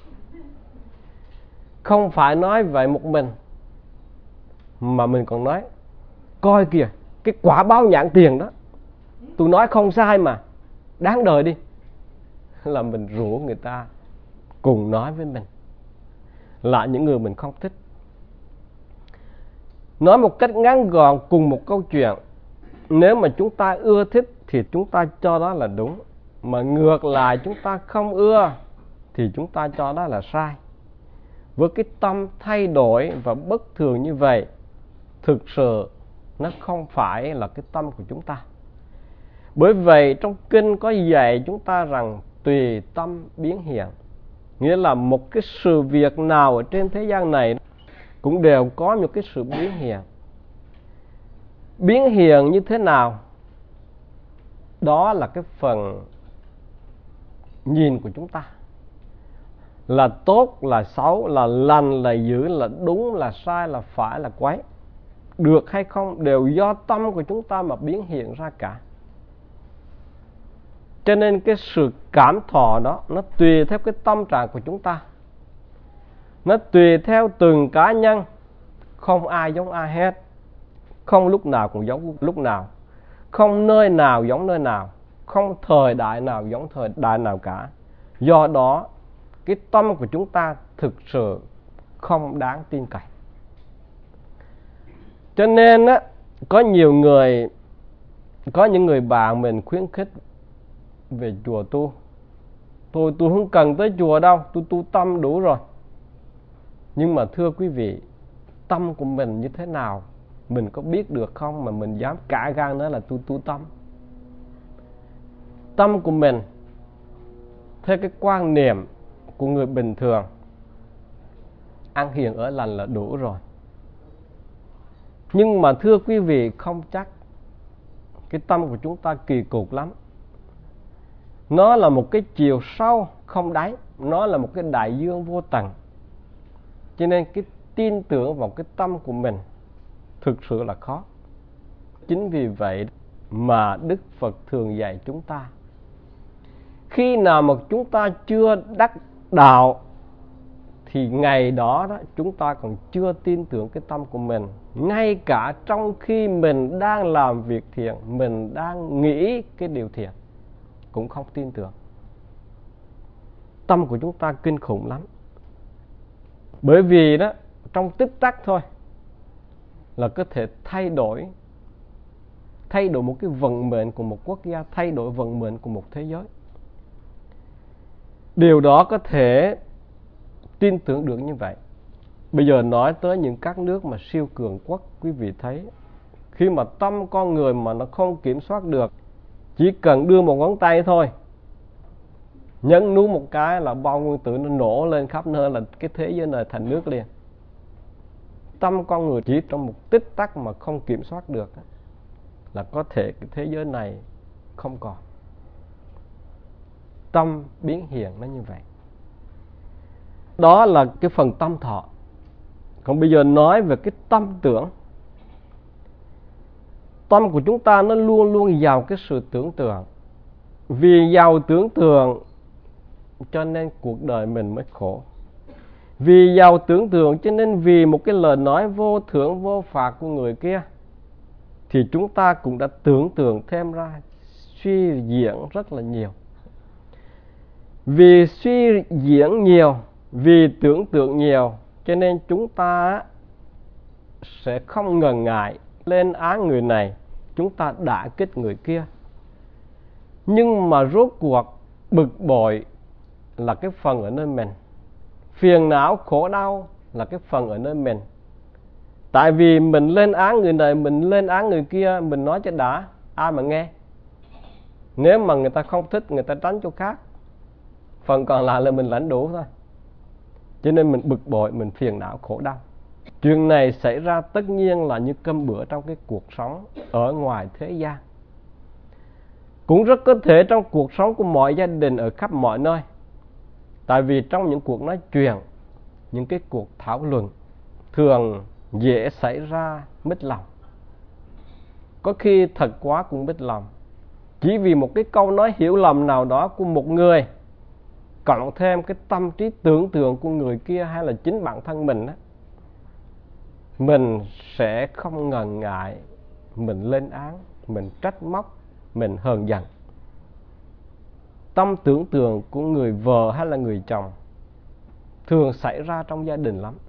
Speaker 1: Không phải nói vậy một mình, mà mình còn nói coi kìa, cái quả báo nhãn tiền đó, tôi nói không sai mà, đáng đời đi. Là mình rủ người ta cùng nói với mình, là những người mình không thích. Nói một cách ngắn gọn cùng một câu chuyện, nếu mà chúng ta ưa thích thì chúng ta cho đó là đúng, mà ngược lại chúng ta không ưa thì chúng ta cho đó là sai. Với cái tâm thay đổi và bất thường như vậy, thực sự nó không phải là cái tâm của chúng ta. Bởi vậy trong kinh có dạy chúng ta rằng tùy tâm biến hiện. Nghĩa là một cái sự việc nào ở trên thế gian này cũng đều có một cái sự biến hiện. Biến hiện như thế nào? Đó là cái phần nhìn của chúng ta. Là tốt, là xấu, là lành, là dữ, là đúng, là sai, là phải, là quấy, được hay không đều do tâm của chúng ta mà biến hiện ra cả. Cho nên cái sự cảm thọ đó nó tùy theo cái tâm trạng của chúng ta, nó tùy theo từng cá nhân. Không ai giống ai hết, không lúc nào cũng giống lúc nào, không nơi nào giống nơi nào, không thời đại nào giống thời đại nào cả. Do đó cái tâm của chúng ta thực sự không đáng tin cậy. Cho nên á, có nhiều người, có những người bạn mình khuyến khích về chùa tu. Tôi không cần tới chùa đâu, tôi tu tâm đủ rồi. Nhưng mà thưa quý vị, tâm của mình như thế nào mình có biết được không mà mình dám cả gan nói là tôi tu tâm? Tâm của mình theo cái quan niệm của người bình thường, ăn hiền ở lành là đủ rồi. Nhưng mà thưa quý vị, không chắc. Cái tâm của chúng ta kỳ cục lắm. Nó là một cái chiều sâu không đáy, nó là một cái đại dương vô tận. Cho nên cái tin tưởng vào cái tâm của mình thực sự là khó. Chính vì vậy mà Đức Phật thường dạy chúng ta, khi nào mà chúng ta chưa đắc đạo thì ngày đó chúng ta còn chưa tin tưởng cái tâm của mình. Ngay cả trong khi mình đang làm việc thiện, mình đang nghĩ cái điều thiện, cũng không tin tưởng. Tâm của chúng ta kinh khủng lắm. Bởi vì đó, trong tích tắc thôi là có thể thay đổi một cái vận mệnh của một quốc gia, thay đổi vận mệnh của một thế giới. Điều đó có thể tin tưởng được như vậy. Bây giờ nói tới những các nước mà siêu cường quốc, quý vị thấy, khi mà tâm con người mà nó không kiểm soát được, chỉ cần đưa một ngón tay thôi nhấn nút một cái là bao nguyên tử nó nổ lên khắp nơi, là cái thế giới này thành nước liền. Tâm con người chỉ trong một tích tắc mà không kiểm soát được là có thể cái thế giới này không còn. Tâm biến hiện nó như vậy. Đó là cái phần tâm thọ. Còn bây giờ nói về cái tâm tưởng. Tâm của chúng ta nó luôn luôn giàu cái sự tưởng tượng. Vì giàu tưởng tượng cho nên cuộc đời mình mới khổ. Vì giàu tưởng tượng cho nên vì một cái lời nói vô thưởng vô phạt của người kia thì chúng ta cũng đã tưởng tượng thêm ra, suy diễn rất là nhiều. Vì suy diễn nhiều, vì tưởng tượng nhiều cho nên chúng ta sẽ không ngần ngại lên án người này, chúng ta đả kích người kia. Nhưng mà rốt cuộc bực bội là cái phần ở nơi mình, phiền não khổ đau là cái phần ở nơi mình. Tại vì mình lên án người này, mình lên án người kia, mình nói cho đã, ai mà nghe. Nếu mà người ta không thích, người ta tránh chỗ khác, phần còn lại là mình lãnh đủ thôi. Cho nên mình bực bội, mình phiền não khổ đau. Chuyện này xảy ra tất nhiên là như cơm bữa trong cái cuộc sống ở ngoài thế gian. Cũng rất có thể trong cuộc sống của mọi gia đình ở khắp mọi nơi. Tại vì trong những cuộc nói chuyện, những cái cuộc thảo luận thường dễ xảy ra mít lòng. Có khi thật quá cũng mít lòng. Chỉ vì một cái câu nói hiểu lầm nào đó của một người, cộng thêm cái tâm trí tưởng tượng của người kia hay là chính bản thân mình đó, mình sẽ không ngần ngại mình lên án, mình trách móc, mình hờn giận. Tâm tưởng tượng của người vợ hay là người chồng thường xảy ra trong gia đình lắm.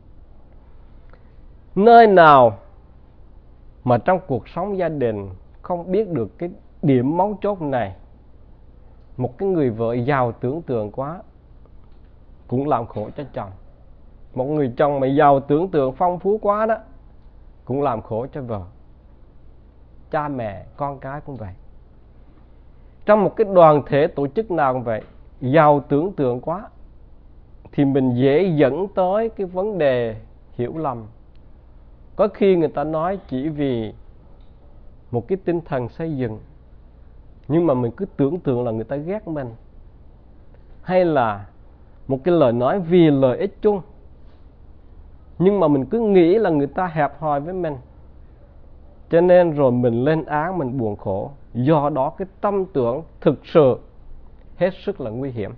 Speaker 1: Nơi nào mà trong cuộc sống gia đình không biết được cái điểm mấu chốt này, một cái người vợ giàu tưởng tượng quá cũng làm khổ cho chồng. Một người chồng mà giàu tưởng tượng phong phú quá đó cũng làm khổ cho vợ. Cha mẹ, con cái cũng vậy. Trong một cái đoàn thể tổ chức nào cũng vậy, giàu tưởng tượng quá thì mình dễ dẫn tới cái vấn đề hiểu lầm. Có khi người ta nói chỉ vì một cái tinh thần xây dựng, nhưng mà mình cứ tưởng tượng là người ta ghét mình. Hay là một cái lời nói vì lợi ích chung, nhưng mà mình cứ nghĩ là người ta hẹp hòi với mình. Cho nên rồi mình lên án, mình buồn khổ. Do đó cái tâm tưởng thực sự hết sức là nguy hiểm.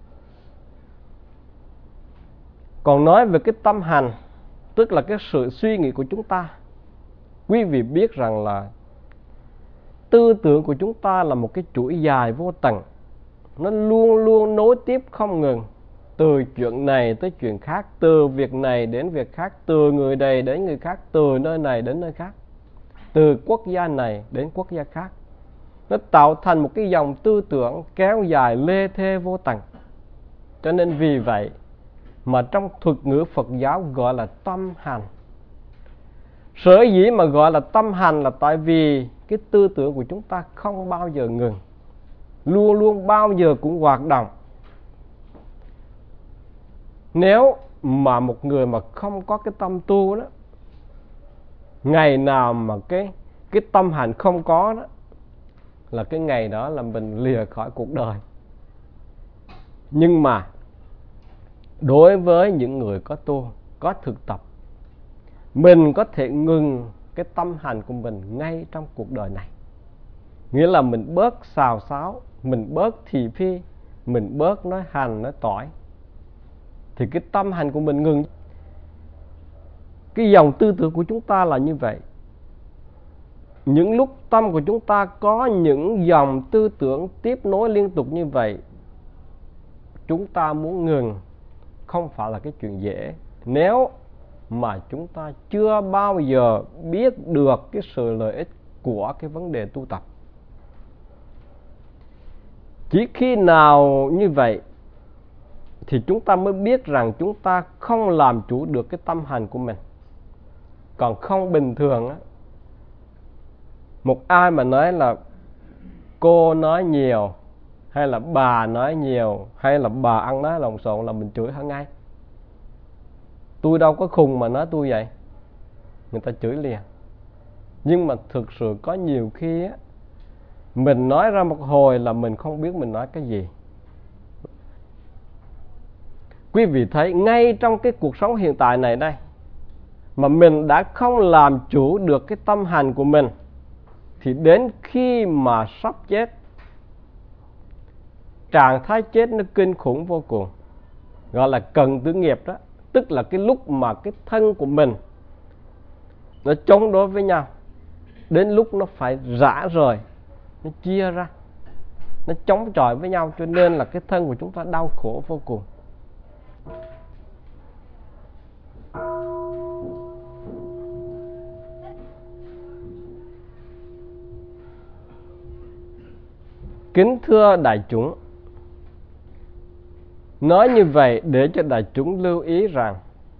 Speaker 1: Còn nói về cái tâm hành, tức là cái sự suy nghĩ của chúng ta. Quý vị biết rằng là tư tưởng của chúng ta là một cái chuỗi dài vô tận. Nó luôn luôn nối tiếp không ngừng. Từ chuyện này tới chuyện khác, từ việc này đến việc khác, từ người này đến người khác, từ nơi này đến nơi khác, từ quốc gia này đến quốc gia khác. Nó tạo thành một cái dòng tư tưởng kéo dài lê thê vô tận. Cho nên vì vậy mà trong thuật ngữ Phật giáo gọi là tâm hành. Sở dĩ mà gọi là tâm hành là tại vì cái tư tưởng của chúng ta không bao giờ ngừng, luôn luôn bao giờ cũng hoạt động. Nếu mà một người mà không có cái tâm tu đó, ngày nào mà cái tâm hành không có đó, là cái ngày đó là mình lìa khỏi cuộc đời. Nhưng mà đối với những người có tu, có thực tập, mình có thể ngừng cái tâm hành của mình ngay trong cuộc đời này. Nghĩa là mình bớt xào xáo, mình bớt thị phi, mình bớt nói hành, nói tỏi, thì cái tâm hành của mình ngừng. Cái dòng tư tưởng của chúng ta là như vậy. Những lúc tâm của chúng ta có những dòng tư tưởng tiếp nối liên tục như vậy, chúng ta muốn ngừng không phải là cái chuyện dễ. Nếu mà chúng ta chưa bao giờ biết được cái sự lợi ích của cái vấn đề tu tập. Chỉ khi nào như vậy thì chúng ta mới biết rằng chúng ta không làm chủ được cái tâm hành của mình. Còn không bình thường á, một ai mà nói là cô nói nhiều hay là bà nói nhiều, hay là bà ăn nói lộn xộn là mình chửi hắn ngay. Tôi đâu có khùng mà nói tôi vậy, người ta chửi liền. Nhưng mà thực sự có nhiều khi á, mình nói ra một hồi là mình không biết mình nói cái gì. Quý vị thấy ngay trong cái cuộc sống hiện tại này đây, mà mình đã không làm chủ được cái tâm hành của mình, thì đến khi mà sắp chết, trạng thái chết nó kinh khủng vô cùng, gọi là cận tử nghiệp đó. Tức là cái lúc mà cái thân của mình nó chống đối với nhau, đến lúc nó phải rã rời, nó chia ra, nó chống chọi với nhau, cho nên là cái thân của chúng ta đau khổ vô cùng. Kính thưa đại chúng, nói như vậy để cho đại chúng lưu ý rằng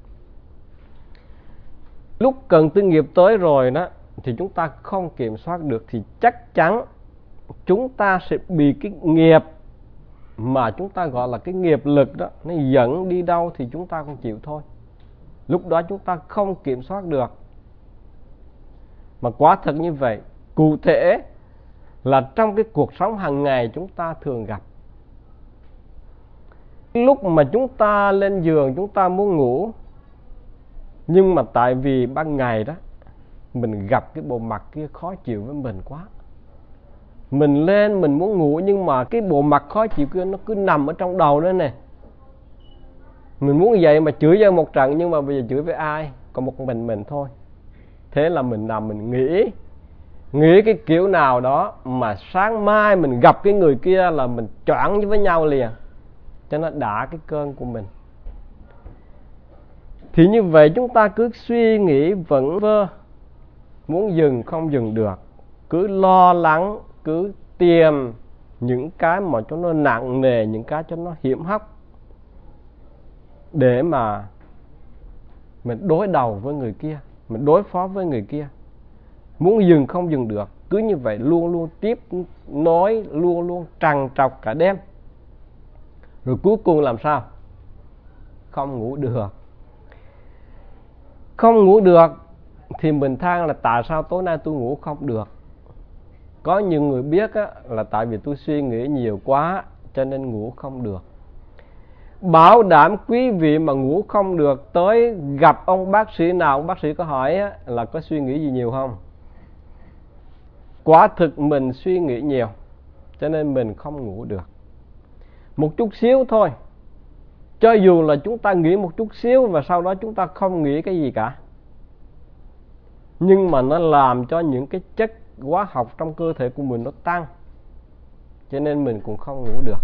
Speaker 1: lúc cận tử nghiệp tới rồi đó, thì chúng ta không kiểm soát được, thì chắc chắn chúng ta sẽ bị cái nghiệp mà chúng ta gọi là cái nghiệp lực đó, nó dẫn đi đâu thì chúng ta không chịu thôi. Lúc đó chúng ta không kiểm soát được. Mà quả thật như vậy, cụ thể là trong cái cuộc sống hàng ngày chúng ta thường gặp. Lúc mà chúng ta lên giường chúng ta muốn ngủ, nhưng mà tại vì ban ngày đó mình gặp cái bộ mặt kia khó chịu với mình quá, mình lên mình muốn ngủ, nhưng mà cái bộ mặt khó chịu kia nó cứ nằm ở trong đầu đó nè. Mình muốn vậy mà chửi ra một trận, nhưng mà bây giờ chửi với ai? Còn một mình thôi. Thế là mình nằm mình nghĩ cái kiểu nào đó mà sáng mai mình gặp cái người kia là mình choảng với nhau liền, cho nó đã cái cơn của mình. Thì như vậy chúng ta cứ suy nghĩ vẩn vơ, muốn dừng không dừng được, cứ lo lắng, cứ tìm những cái mà cho nó nặng nề, những cái cho nó hiểm hóc, để mà mình đối đầu với người kia, mình đối phó với người kia. Muốn dừng không dừng được, cứ như vậy luôn luôn tiếp nối, luôn luôn trằn trọc cả đêm. Rồi cuối cùng làm sao? Không ngủ được. Không ngủ được thì mình than là tại sao tối nay tôi ngủ không được. Có nhiều người biết á, là tại vì tôi suy nghĩ nhiều quá cho nên ngủ không được. Bảo đảm quý vị mà ngủ không được, tới gặp ông bác sĩ nào, ông bác sĩ có hỏi á, là có suy nghĩ gì nhiều không? Quả thực mình suy nghĩ nhiều, cho nên mình không ngủ được. Một chút xíu thôi, cho dù là chúng ta nghĩ một chút xíu và sau đó chúng ta không nghĩ cái gì cả, nhưng mà nó làm cho những cái chất hóa học trong cơ thể của mình nó tăng, cho nên mình cũng không ngủ được.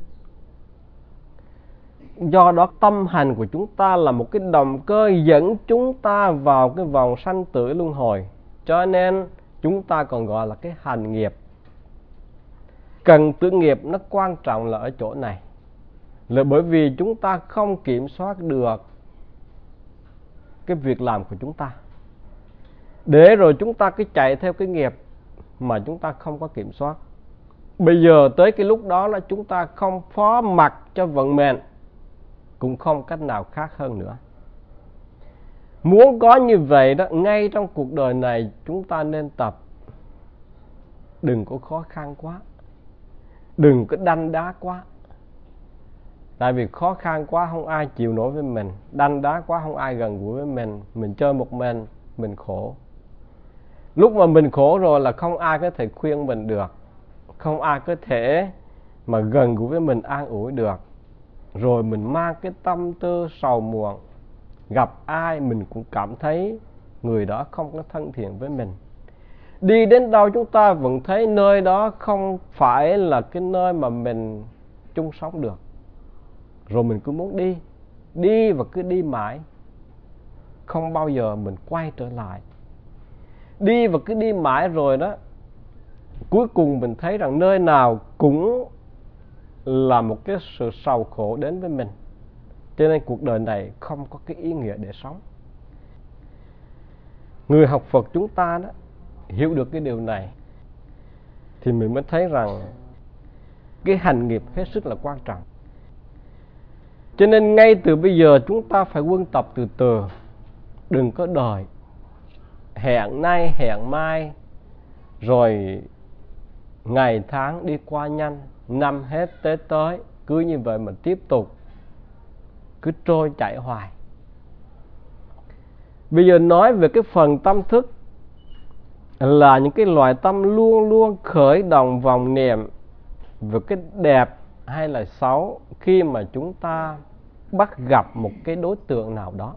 Speaker 1: Do đó tâm hành của chúng ta là một cái động cơ dẫn chúng ta vào cái vòng sanh tử luân hồi, cho nên chúng ta còn gọi là cái hành nghiệp. Cận tử nghiệp nó quan trọng là ở chỗ này, là bởi vì chúng ta không kiểm soát được cái việc làm của chúng ta, để rồi chúng ta cứ chạy theo cái nghiệp mà chúng ta không có kiểm soát. Bây giờ tới cái lúc đó là chúng ta không phó mặc cho vận mệnh, cũng không cách nào khác hơn nữa. Muốn có như vậy đó, ngay trong cuộc đời này chúng ta nên tập. Đừng có khó khăn quá, đừng có đanh đá quá. Tại vì khó khăn quá không ai chịu nổi với mình, đanh đá quá không ai gần gũi với mình chơi một mình khổ. Lúc mà mình khổ rồi là không ai có thể khuyên mình được, không ai có thể mà gần gũi với mình an ủi được. Rồi mình mang cái tâm tư sầu muộn, gặp ai mình cũng cảm thấy người đó không có thân thiện với mình. Đi đến đâu chúng ta vẫn thấy nơi đó không phải là cái nơi mà mình chung sống được. Rồi mình cứ muốn đi và cứ đi mãi, không bao giờ mình quay trở lại. Đi và cứ đi mãi rồi đó, cuối cùng mình thấy rằng nơi nào cũng là một cái sự sầu khổ đến với mình. Cho nên cuộc đời này không có cái ý nghĩa để sống. Người học Phật chúng ta đó hiểu được cái điều này, thì mình mới thấy rằng cái hành nghiệp hết sức là quan trọng. Cho nên ngay từ bây giờ chúng ta phải quân tập từ từ. Đừng có đòi hẹn nay hẹn mai, rồi ngày tháng đi qua nhanh, năm hết Tết tới, cứ như vậy mà tiếp tục cứ trôi chảy hoài. Bây giờ nói về cái phần tâm thức, là những cái loài tâm luôn luôn khởi động vòng niệm về cái đẹp hay là xấu khi mà chúng ta bắt gặp một cái đối tượng nào đó.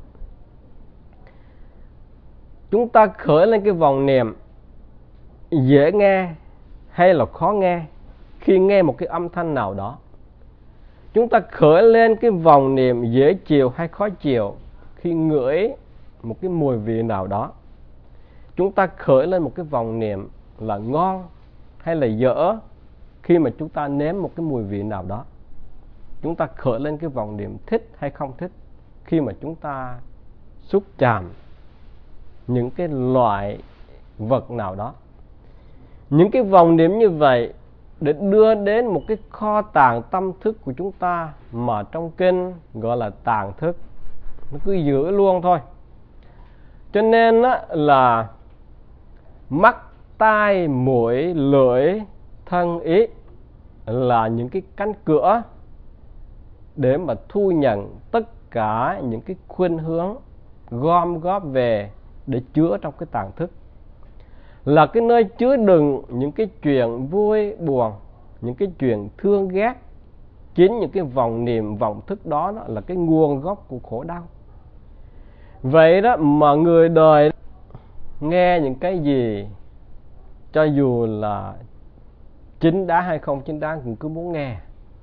Speaker 1: Chúng ta khởi lên cái vòng niệm dễ nghe hay là khó nghe khi nghe một cái âm thanh nào đó. Chúng ta khởi lên cái vòng niệm dễ chịu hay khó chịu khi ngửi một cái mùi vị nào đó. Chúng ta khởi lên một cái vòng niệm là ngon hay là dở khi mà chúng ta nếm một cái mùi vị nào đó. Chúng ta khởi lên cái vòng niệm thích hay không thích khi mà chúng ta xúc chạm những cái loại vật nào đó. Những cái vòng niệm như vậy để đưa đến một cái kho tàng tâm thức của chúng ta mà trong kinh gọi là tàng thức. Nó cứ giữ luôn thôi. Cho nên là mắt, tai, mũi, lưỡi, thân, ý là những cái cánh cửa để mà thu nhận tất cả những cái khuynh hướng gom góp về để chứa trong cái tàng thức. Là cái nơi chứa đựng những cái chuyện vui buồn, những cái chuyện thương ghét. Chính những cái vòng niệm vòng thức đó, là cái nguồn gốc của khổ đau. Vậy đó mà người đời nghe những cái gì, cho dù là chính đáng hay không chính đáng, cũng cứ muốn nghe.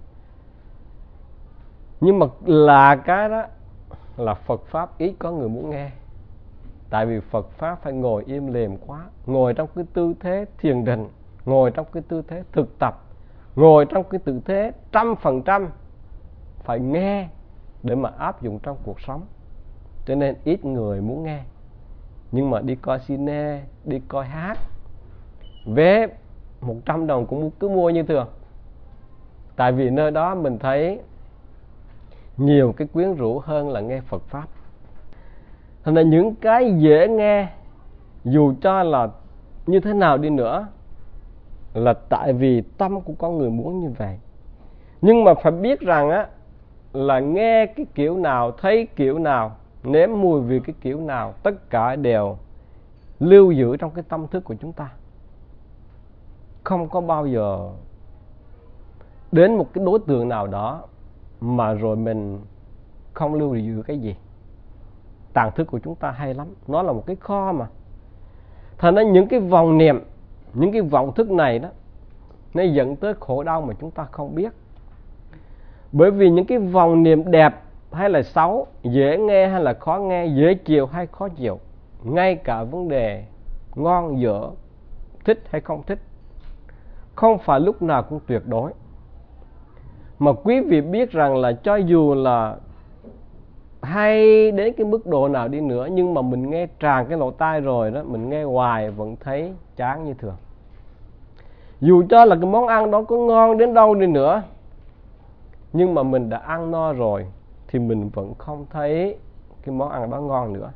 Speaker 1: Nhưng mà là cái đó là Phật Pháp ít có người muốn nghe. Tại vì Phật Pháp phải ngồi im lìm quá, ngồi trong cái tư thế thiền định, ngồi trong cái tư thế thực tập, ngồi trong cái tư thế 100% phải nghe để mà áp dụng trong cuộc sống. Cho nên ít người muốn nghe. Nhưng mà đi coi cine, đi coi hát, vé 100 đồng cũng cứ mua như thường. Tại vì nơi đó mình thấy nhiều cái quyến rũ hơn là nghe Phật Pháp. Thành ra những cái dễ nghe, dù cho là như thế nào đi nữa, là tại vì tâm của con người muốn như vậy. Nhưng mà phải biết rằng là nghe cái kiểu nào, thấy kiểu nào, nếm mùi vị cái kiểu nào, tất cả đều lưu giữ trong cái tâm thức của chúng ta. Không có bao giờ đến một cái đối tượng nào đó mà rồi mình không lưu giữ cái gì. Tàng thức của chúng ta hay lắm, nó là một cái kho mà. Thành ra những cái vòng niệm, những cái vọng thức này đó, nó dẫn tới khổ đau mà chúng ta không biết. Bởi vì những cái vòng niệm đẹp hay là xấu, dễ nghe hay là khó nghe, dễ chịu hay khó chịu, ngay cả vấn đề ngon dở, thích hay không thích, không phải lúc nào cũng tuyệt đối. Mà quý vị biết rằng là cho dù là hay đến cái mức độ nào đi nữa, nhưng mà mình nghe tràn cái lỗ tai rồi đó, mình nghe hoài vẫn thấy chán như thường. Dù cho là cái món ăn đó có ngon đến đâu đi nữa, nhưng mà mình đã ăn no rồi thì mình vẫn không thấy cái món ăn đó ngon nữa.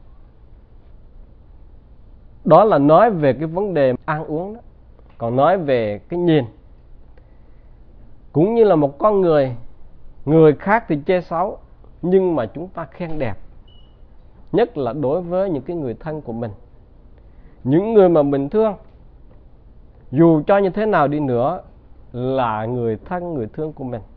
Speaker 1: Đó là nói về cái vấn đề ăn uống đó. Còn nói về cái nhìn, cũng như là một con người, người khác thì chê xấu, nhưng mà chúng ta khen đẹp. Nhất là đối với những cái người thân của mình, những người mà mình thương, dù cho như thế nào đi nữa là người thân, người thương của mình.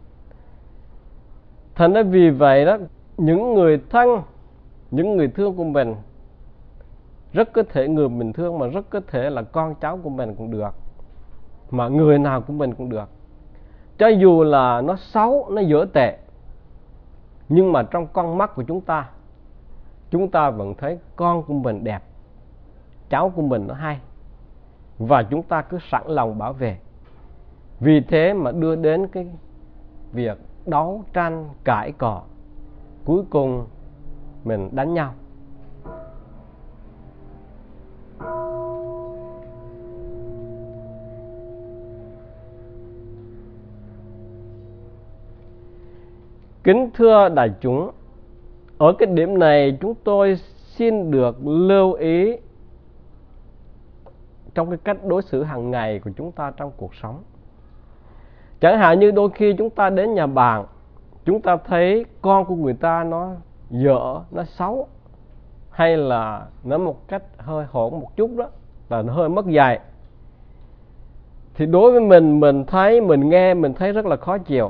Speaker 1: Thành ra vì vậy đó, những người thân, những người thương của mình, rất có thể người mình thương mà rất có thể là con cháu của mình cũng được, mà người nào của mình cũng được. Cho dù là nó xấu, nó dở tệ, nhưng mà trong con mắt của chúng ta vẫn thấy con của mình đẹp, cháu của mình nó hay, và chúng ta cứ sẵn lòng bảo vệ. Vì thế mà đưa đến cái việc đấu tranh, cãi cọ, cuối cùng mình đánh nhau. Kính thưa đại chúng, ở cái điểm này chúng tôi xin được lưu ý trong cái cách đối xử hàng ngày của chúng ta trong cuộc sống. Chẳng hạn như đôi khi chúng ta đến nhà bạn, chúng ta thấy con của người ta nó dở, nó xấu, hay là nó một cách hơi hỗn một chút đó, là nó hơi mất dạy. Thì đối với mình thấy, mình nghe, mình thấy rất là khó chịu.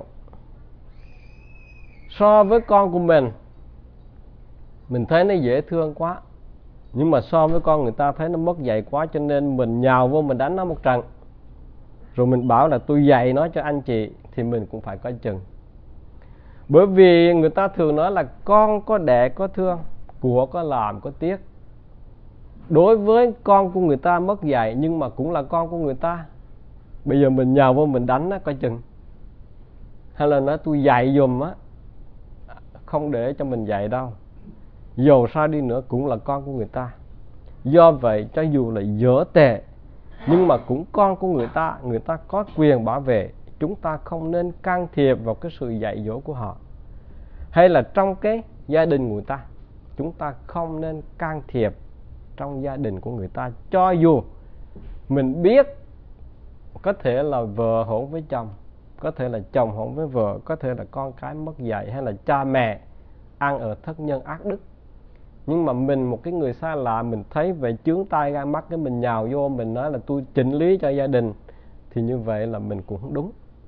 Speaker 1: So với con của mình thấy nó dễ thương quá, nhưng mà so với con người ta thấy nó mất dạy quá, cho nên mình nhào vô mình đánh nó một trận. Rồi mình bảo là tôi dạy nó cho anh chị, thì mình cũng phải coi chừng. Bởi vì người ta thường nói là con có đẻ có thương, của có làm có tiếc. Đối với con của người ta mất dạy, nhưng mà cũng là con của người ta. Bây giờ mình nhào vô mình đánh nó, coi chừng. Hay là nói tôi dạy dùm á, không để cho mình dạy đâu. Dầu sao đi nữa cũng là con của người ta. Do vậy cho dù là dở tệ, nhưng mà cũng con của người ta có quyền bảo vệ. Chúng ta không nên can thiệp vào cái sự dạy dỗ của họ. Hay là trong cái gia đình người ta, chúng ta không nên can thiệp trong gia đình của người ta. Cho dù mình biết có thể là vợ hỗn với chồng, có thể là chồng hỗn với vợ, có thể là con cái mất dạy, hay là cha mẹ ăn ở thất nhân ác đức. Nhưng mà mình, một cái người xa lạ, mình thấy vậy chướng tai gan mắt, cái mình nhào vô, mình nói là tôi chỉnh lý cho gia đình, thì như vậy là mình cũng không đúng.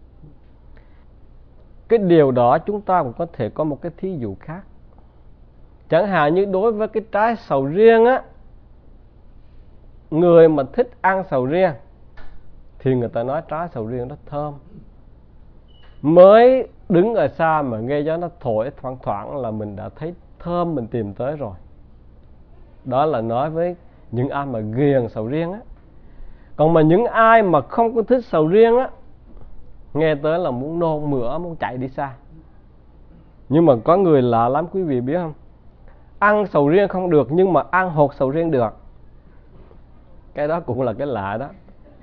Speaker 1: Cái điều đó chúng ta cũng có thể có một cái thí dụ khác. Chẳng hạn như đối với cái trái sầu riêng á, người mà thích ăn sầu riêng thì người ta nói trái sầu riêng rất thơm. Mới đứng ở xa mà nghe gió nó thổi thoảng thoảng là mình đã thấy thơm, mình tìm tới rồi. Đó là nói với những ai mà ghiền sầu riêng á. Còn mà những ai mà không có thích sầu riêng á, nghe tới là muốn nôn mửa, muốn chạy đi xa. Nhưng mà có người lạ lắm quý vị biết không? Ăn sầu riêng không được, nhưng mà ăn hột sầu riêng được. Cái đó cũng là cái lạ đó.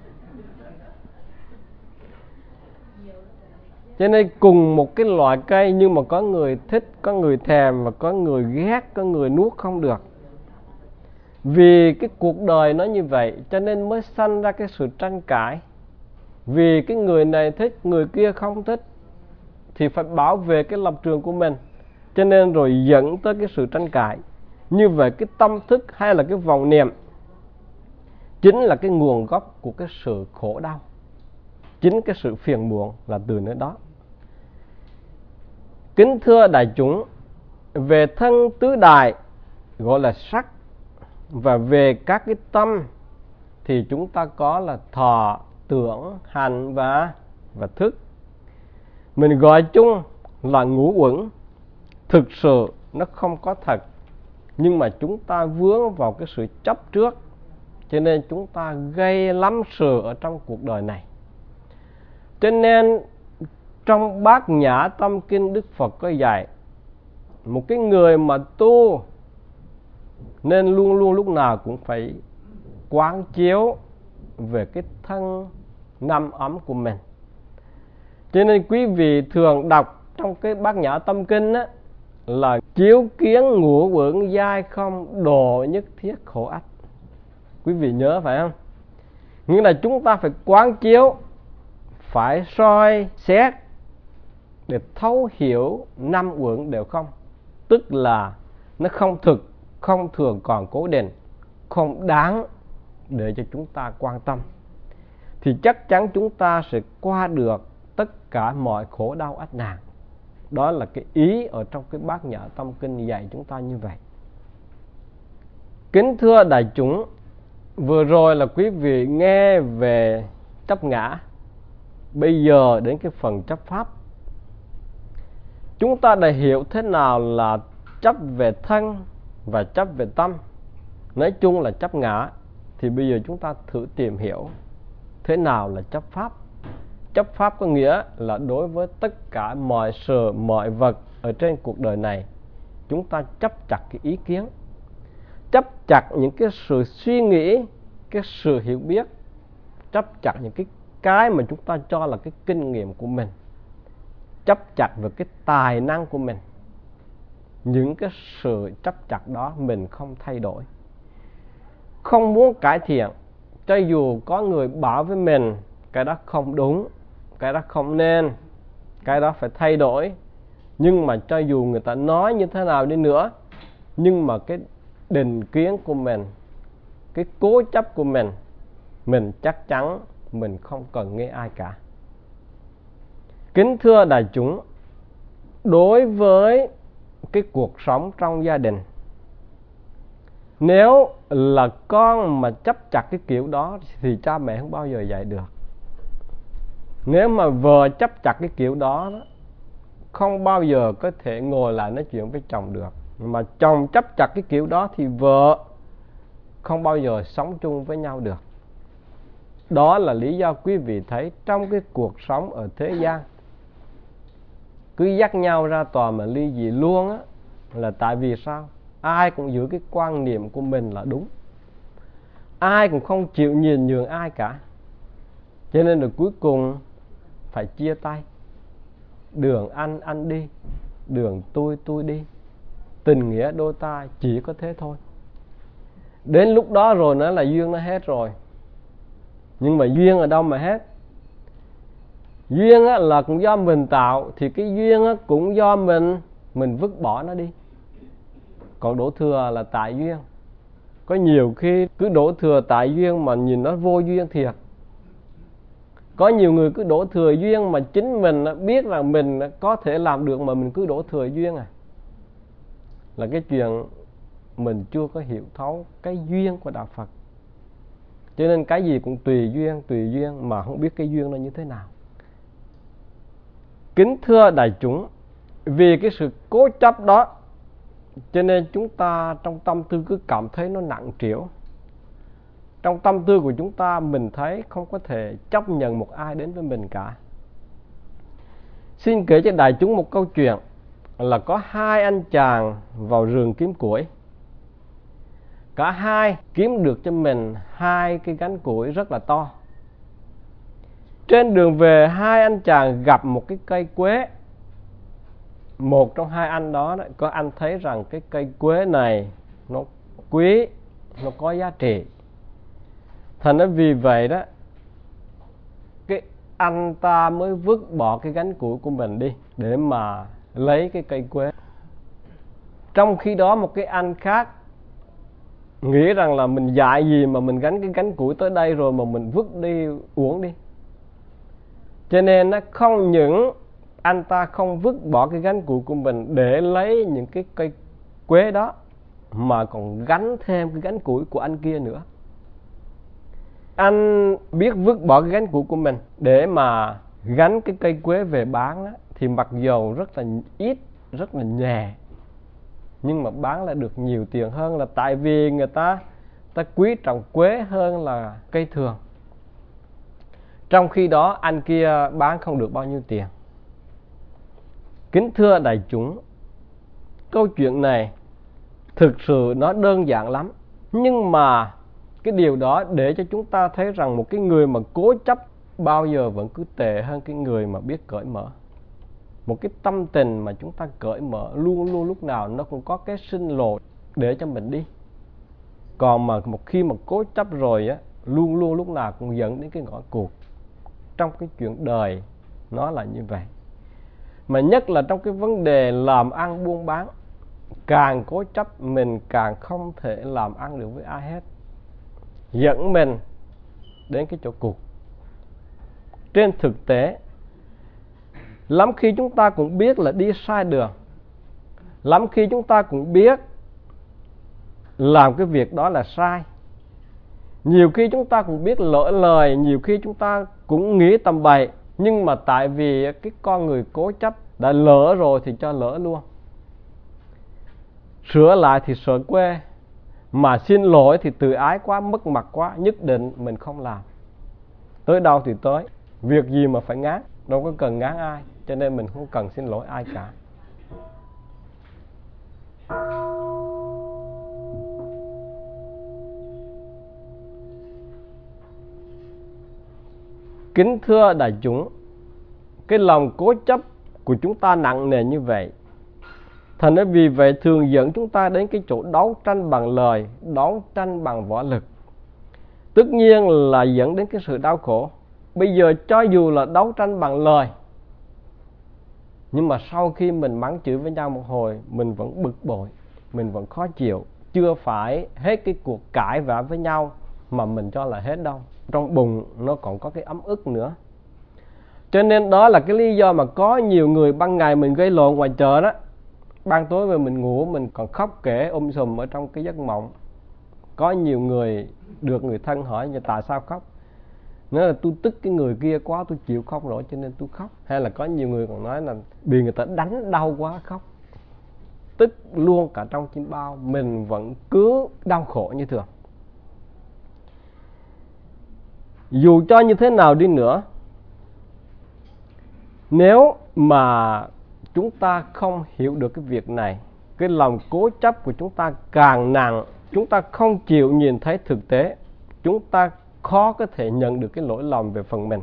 Speaker 1: Cho nên cùng một cái loại cây, nhưng mà có người thích, có người thèm, và có người ghét, có người nuốt không được. Vì cái cuộc đời nó như vậy, cho nên mới sanh ra cái sự tranh cãi. Vì cái người này thích, người kia không thích, thì phải bảo vệ cái lập trường của mình. Cho nên rồi dẫn tới cái sự tranh cãi. Như vậy cái tâm thức hay là cái vọng niệm chính là cái nguồn gốc của cái sự khổ đau. Chính cái sự phiền muộn là từ nơi đó. Kính thưa đại chúng, về thân tứ đại gọi là sắc, và về các cái tâm thì chúng ta có là thọ, tưởng, hành và thức. Mình gọi chung là ngũ uẩn. Thực sự nó không có thật, nhưng mà chúng ta vướng vào cái sự chấp trước, cho nên chúng ta gây lắm sự ở trong cuộc đời này. Cho nên trong Bát Nhã Tâm Kinh, Đức Phật có dạy một cái người mà tu nên luôn luôn lúc nào cũng phải quán chiếu về cái thân năm ấm của mình. Cho nên quý vị thường đọc trong cái Bát Nhã Tâm Kinh á, là chiếu kiến ngũ uẩn giai không, độ nhất thiết khổ ách. Quý vị nhớ phải không? Nghĩa là chúng ta phải quán chiếu, phải soi xét để thấu hiểu năm uẩn đều không. Tức là nó không thực, không thường còn cố định, không đáng để cho chúng ta quan tâm. Thì chắc chắn chúng ta sẽ qua được tất cả mọi khổ đau ách nạn. Đó là cái ý ở trong cái Bát Nhã Tâm Kinh dạy chúng ta như vậy. Kính thưa đại chúng, vừa rồi là quý vị nghe về chấp ngã. Bây giờ đến cái phần chấp pháp. Chúng ta đã hiểu thế nào là chấp về thân và chấp về tâm. Nói chung là chấp ngã. Thì bây giờ chúng ta thử tìm hiểu thế nào là chấp pháp. Chấp pháp có nghĩa là đối với tất cả mọi sự, mọi vật ở trên cuộc đời này, chúng ta chấp chặt cái ý kiến, chấp chặt những cái sự suy nghĩ, cái sự hiểu biết, chấp chặt những cái mà chúng ta cho là cái kinh nghiệm của mình. chấp chặt về cái tài năng của mình. Những cái sự chấp chặt đó mình không thay đổi, không muốn cải thiện. Cho dù có người bảo với mình cái đó không đúng, cái đó không nên, cái đó phải thay đổi, nhưng mà cho dù người ta nói như thế nào đi nữa, nhưng mà cái định kiến của mình, cái cố chấp của mình chắc chắn mình không cần nghe ai cả. Kính thưa đại chúng, đối với cái cuộc sống trong gia đình, nếu là con mà chấp chặt cái kiểu đó thì cha mẹ không bao giờ dạy được. Nếu mà vợ chấp chặt cái kiểu đó, không bao giờ có thể ngồi lại nói chuyện với chồng được. Mà chồng chấp chặt cái kiểu đó thì vợ không bao giờ sống chung với nhau được. Đó là lý do quý vị thấy trong cái cuộc sống ở thế gian cứ dắt nhau ra tòa mà ly dị luôn á, là tại vì sao? Ai cũng giữ cái quan niệm của mình là đúng, ai cũng không chịu nhìn nhường ai cả, cho nên là cuối cùng phải chia tay. Đường anh đi, đường tôi đi, tình nghĩa đôi ta chỉ có thế thôi. Đến lúc đó rồi nữa là duyên nó hết rồi. Nhưng mà duyên ở đâu mà hết? Duyên á, là cũng do mình tạo, thì cái duyên á, cũng do mình vứt bỏ nó đi. Còn đổ thừa là tại duyên. Có nhiều khi cứ đổ thừa tại duyên mà nhìn nó vô duyên thiệt. Có nhiều người cứ đổ thừa duyên mà chính mình biết rằng mình có thể làm được mà mình cứ đổ thừa duyên à. Là cái chuyện mình chưa có hiểu thấu cái duyên của đạo Phật. Cho nên cái gì cũng tùy duyên mà không biết cái duyên nó như thế nào. Kính thưa đại chúng, vì cái sự cố chấp đó cho nên chúng ta trong tâm tư cứ cảm thấy nó nặng trĩu. Trong tâm tư của chúng ta mình thấy không có thể chấp nhận một ai đến với mình cả. Xin kể cho đại chúng một câu chuyện là có hai anh chàng vào rừng kiếm củi. Cả hai kiếm được cho mình hai cái gánh củi rất là to. Trên đường về, hai anh chàng gặp một cái cây quế. Một trong hai anh đó có anh thấy rằng cái cây quế này nó quý, nó có giá trị. Thành ra vì vậy đó, cái anh ta mới vứt bỏ cái gánh củi của mình đi để mà lấy cái cây quế. Trong khi đó một cái anh khác nghĩ rằng là mình dại gì mà mình gánh cái gánh củi tới đây rồi mà mình vứt đi uổng đi. Cho nên nó không những anh ta không vứt bỏ cái gánh củi của mình để lấy những cái cây quế đó, mà còn gánh thêm cái gánh củi của anh kia nữa. Anh biết vứt bỏ cái gánh củi của mình để mà gánh cái cây quế về bán á, thì mặc dầu rất là ít, rất là nhẹ, nhưng mà bán lại được nhiều tiền hơn, là tại vì người ta quý trọng quế hơn là cây thường. Trong khi đó anh kia bán không được bao nhiêu tiền. Kính thưa đại chúng, câu chuyện này thực sự nó đơn giản lắm, nhưng mà cái điều đó để cho chúng ta thấy rằng một cái người mà cố chấp bao giờ vẫn cứ tệ hơn cái người mà biết cởi mở. Một cái tâm tình mà chúng ta cởi mở luôn luôn lúc nào nó cũng có cái sinh lộ để cho mình đi. Còn mà một khi mà cố chấp rồi á, luôn luôn lúc nào cũng dẫn đến cái ngõ cụt. Trong cái chuyện đời nó là như vậy. Mà nhất là trong cái vấn đề làm ăn buôn bán, càng cố chấp mình càng không thể làm ăn được với ai hết, dẫn mình đến cái chỗ cụt. Trên thực tế, lắm khi chúng ta cũng biết là đi sai đường, lắm khi chúng ta cũng biết làm cái việc đó là sai. Nhiều khi chúng ta cũng biết lỡ lời, nhiều khi chúng ta cũng nghĩ tầm bậy, nhưng mà tại vì cái con người cố chấp đã lỡ rồi thì cho lỡ luôn. Sửa lại thì sợ quê, mà xin lỗi thì tự ái quá, mất mặt quá, nhất định mình không làm. Tới đâu thì tới, việc gì mà phải ngán, đâu có cần ngán ai, cho nên mình không cần xin lỗi ai cả. Kính thưa đại chúng, cái lòng cố chấp của chúng ta nặng nề như vậy. Thành ra vì vậy thường dẫn chúng ta đến cái chỗ đấu tranh bằng lời, đấu tranh bằng võ lực. Tất nhiên là dẫn đến cái sự đau khổ. Bây giờ cho dù là đấu tranh bằng lời, nhưng mà sau khi mình mắng chửi với nhau một hồi, mình vẫn bực bội, mình vẫn khó chịu. Chưa phải hết cái cuộc cãi vã với nhau mà mình cho là hết đâu. Trong bụng nó còn có cái ấm ức nữa. Cho nên đó là cái lý do mà có nhiều người ban ngày mình gây lộn ngoài chợ đó, ban tối về mình ngủ mình còn khóc kể sùm ở trong cái giấc mộng. Có nhiều người được người thân hỏi tại sao khóc. Nói là tôi tức cái người kia quá, tôi chịu không nổi cho nên tôi khóc. Hay là có nhiều người còn nói là bị người ta đánh đau quá khóc. Tức luôn cả trong chim bao, mình vẫn cứ đau khổ như thường. Dù cho như thế nào đi nữa, nếu mà chúng ta không hiểu được cái việc này, cái lòng cố chấp của chúng ta càng nặng, chúng ta không chịu nhìn thấy thực tế, chúng ta khó có thể nhận được cái lỗi lầm về phần mình.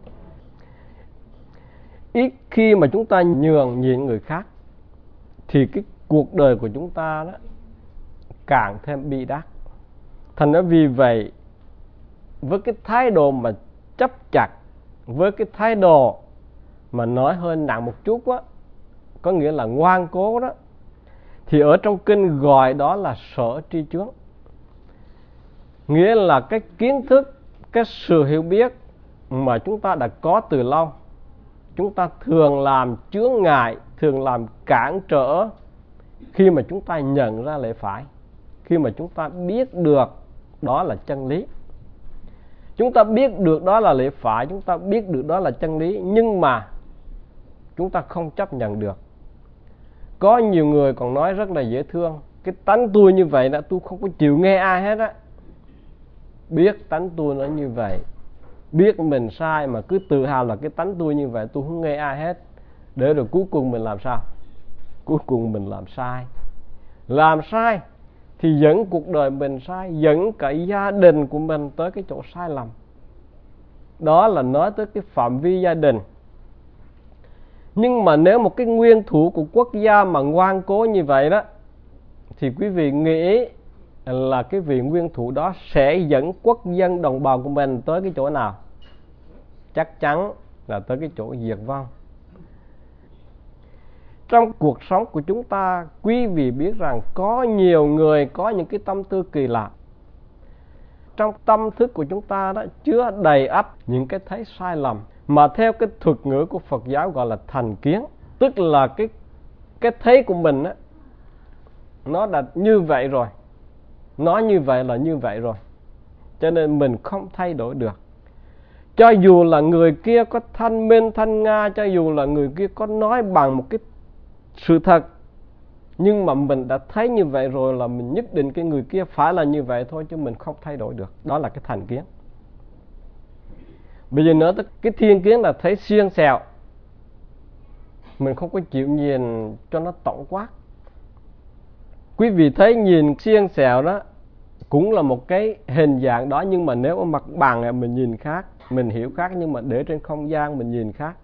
Speaker 1: Ít khi mà chúng ta nhường nhịn người khác thì cái cuộc đời của chúng ta đó càng thêm bi đát. Thành ra vì vậy, với cái thái độ mà chấp chặt, với cái thái độ mà nói hơi nặng một chút á, có nghĩa là ngoan cố đó, thì ở trong kinh gọi đó là sở tri chướng. Nghĩa là cái kiến thức, cái sự hiểu biết mà chúng ta đã có từ lâu, chúng ta thường làm chướng ngại, thường làm cản trở khi mà chúng ta nhận ra lẽ phải, khi mà chúng ta biết được đó là chân lý. Chúng ta biết được đó là lẽ phải, chúng ta biết được đó là chân lý, nhưng mà chúng ta không chấp nhận được. Có nhiều người còn nói rất là dễ thương, cái tánh tôi như vậy là tôi không có chịu nghe ai hết á. Biết tánh tôi nó như vậy, biết mình sai mà cứ tự hào là cái tánh tôi như vậy, tôi không nghe ai hết. Để rồi cuối cùng mình làm sao? Cuối cùng mình làm sai. Làm sai thì dẫn cuộc đời mình sai, dẫn cả gia đình của mình tới cái chỗ sai lầm. Đó là nói tới cái phạm vi gia đình. Nhưng mà nếu một cái nguyên thủ của quốc gia mà ngoan cố như vậy đó, thì quý vị nghĩ là cái vị nguyên thủ đó sẽ dẫn quốc dân đồng bào của mình tới cái chỗ nào? Chắc chắn là tới cái chỗ diệt vong. Trong cuộc sống của chúng ta, quý vị biết rằng có nhiều người có những cái tâm tư kỳ lạ. Trong tâm thức của chúng ta đó chứa đầy ắp những cái thấy sai lầm, mà theo cái thuật ngữ của Phật giáo gọi là thành kiến. Tức là cái thấy của mình á, nó đã như vậy rồi, nó như vậy là như vậy rồi, cho nên mình không thay đổi được. Cho dù là người kia có thanh minh thanh nga, cho dù là người kia có nói bằng một cái sự thật, nhưng mà mình đã thấy như vậy rồi là mình nhất định cái người kia phải là như vậy thôi, chứ mình không thay đổi được. Đó là cái thành kiến. Bây giờ nữa cái thiên kiến là thấy xiên xẹo, mình không có chịu nhìn cho nó tổng quát. Quý vị thấy nhìn xiên xẹo đó cũng là một cái hình dạng đó, nhưng mà nếu ở mặt bằng mình nhìn khác, mình hiểu khác, nhưng mà để trên không gian mình nhìn khác.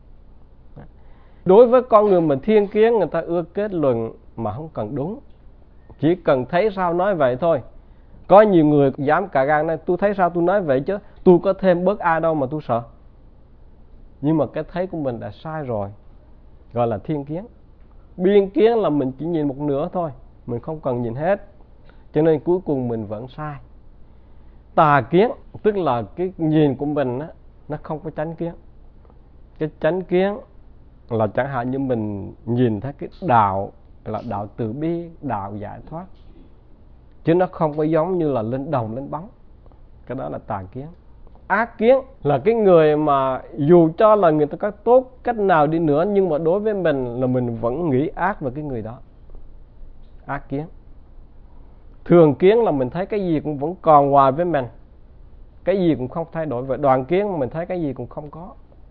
Speaker 1: Đối với con người mình thiên kiến, người ta ưa kết luận mà không cần đúng, chỉ cần thấy sao nói vậy thôi. Có nhiều người dám cả gan này, tôi thấy sao tôi nói vậy chứ tôi có thêm bớt ai đâu mà tôi sợ. Nhưng mà cái thấy của mình đã sai rồi, gọi là thiên kiến. Biên kiến là mình chỉ nhìn một nửa thôi, mình không cần nhìn hết, cho nên cuối cùng mình vẫn sai. Tà kiến tức là cái nhìn của mình á, nó không có chánh kiến. Cái chánh kiến là chẳng hạn như mình nhìn thấy cái đạo là đạo từ bi, đạo giải thoát, chứ nó không có giống như là lên đồng lên bóng. Cái đó là tà kiến. Ác kiến là cái người mà dù cho là người ta có tốt cách nào đi nữa, nhưng mà đối với mình là mình vẫn nghĩ ác về cái người đó. Ác kiến. Thường kiến là mình thấy cái gì cũng vẫn còn hoài với mình, cái gì cũng không thay đổi. Vậy đoạn kiến mà mình thấy cái gì cũng không có.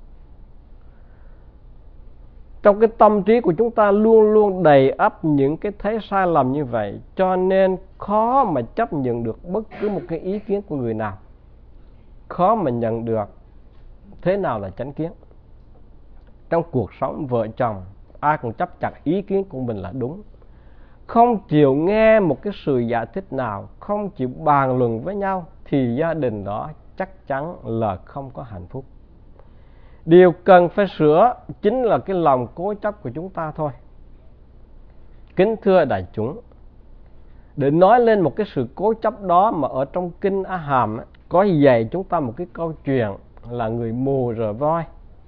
Speaker 1: Trong cái tâm trí của chúng ta luôn luôn đầy ắp những cái thấy sai lầm như vậy, cho nên khó mà chấp nhận được bất cứ một cái ý kiến của người nào, khó mà nhận được thế nào là chánh kiến. trong cuộc sống vợ chồng, ai cũng chấp chặt ý kiến của mình là đúng, không chịu nghe một cái sự giải thích nào, không chịu bàn luận với nhau, thì gia đình đó chắc chắn là không có hạnh phúc. Điều cần phải sửa chính là cái lòng cố chấp của chúng ta thôi. Kính thưa đại chúng, để nói lên một cái sự cố chấp đó, mà ở trong kinh A Hàm có dạy chúng ta một cái câu chuyện là người mù rờ voi.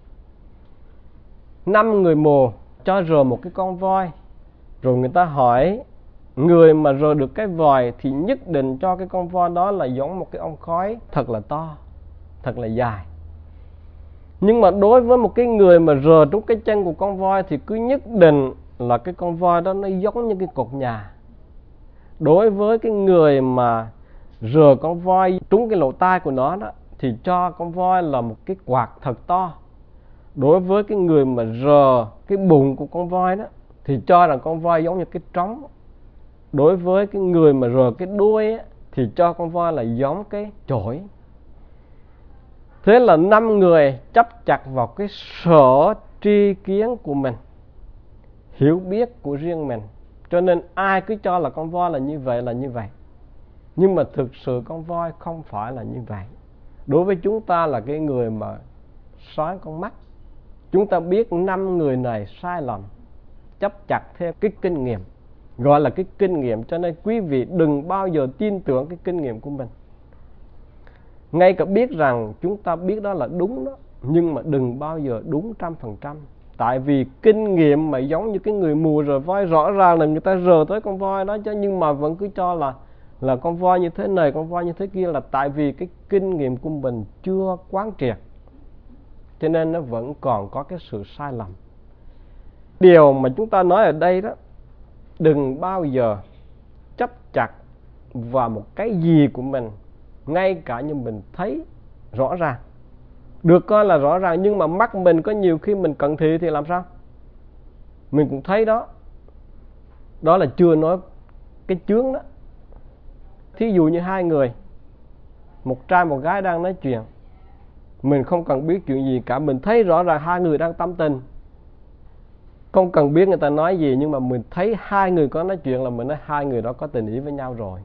Speaker 1: 5 người mù cho rờ một cái con voi, rồi người ta hỏi người mà rờ được cái vòi thì nhất định cho cái con voi đó là giống một cái ong khói thật là to, thật là dài. Nhưng mà đối với một cái người mà rờ trúng cái chân của con voi thì cứ nhất định là cái con voi đó nó giống như cái cột nhà. Đối với cái người mà rờ con voi trúng cái lỗ tai của nó đó, thì cho con voi là một cái quạt thật to. Đối với cái người mà rờ cái bụng của con voi đó, thì cho rằng con voi giống như cái trống. Đối với cái người mà rờ cái đuôi á, thì cho con voi là giống cái chổi. Thế là 5 người chấp chặt vào cái sở tri kiến của mình, hiểu biết của riêng mình, cho nên ai cứ cho là con voi là như vậy là như vậy. Nhưng mà thực sự con voi không phải là như vậy. Đối với chúng ta là cái người mà sáng con mắt, chúng ta biết 5 người này sai lầm, chấp chặt theo cái kinh nghiệm, gọi là cái kinh nghiệm. Cho nên quý vị đừng bao giờ tin tưởng cái kinh nghiệm của mình. Ngay cả biết rằng chúng ta biết đó là đúng đó, nhưng mà đừng bao giờ đúng 100%. Tại vì kinh nghiệm mà giống như cái người mù rờ voi, rõ ràng là người ta rờ tới con voi đó chứ, nhưng mà vẫn cứ cho là con voi như thế này, con voi như thế kia, là tại vì cái kinh nghiệm của mình chưa quán triệt, cho nên nó vẫn còn có cái sự sai lầm. Điều mà chúng ta nói ở đây đó, đừng bao giờ chấp chặt vào một cái gì của mình, ngay cả như mình thấy rõ ràng, được coi là rõ ràng, nhưng mà mắt mình có nhiều khi mình cận thị thì làm sao? Mình cũng thấy đó. Đó là chưa nói cái chướng đó. Thí dụ như 2 người, một trai một gái đang nói chuyện, mình không cần biết chuyện gì cả, mình thấy rõ ràng 2 người đang tâm tình, không cần biết người ta nói gì, nhưng mà mình thấy 2 người có nói chuyện là mình nói 2 người đó có tình ý với nhau rồi.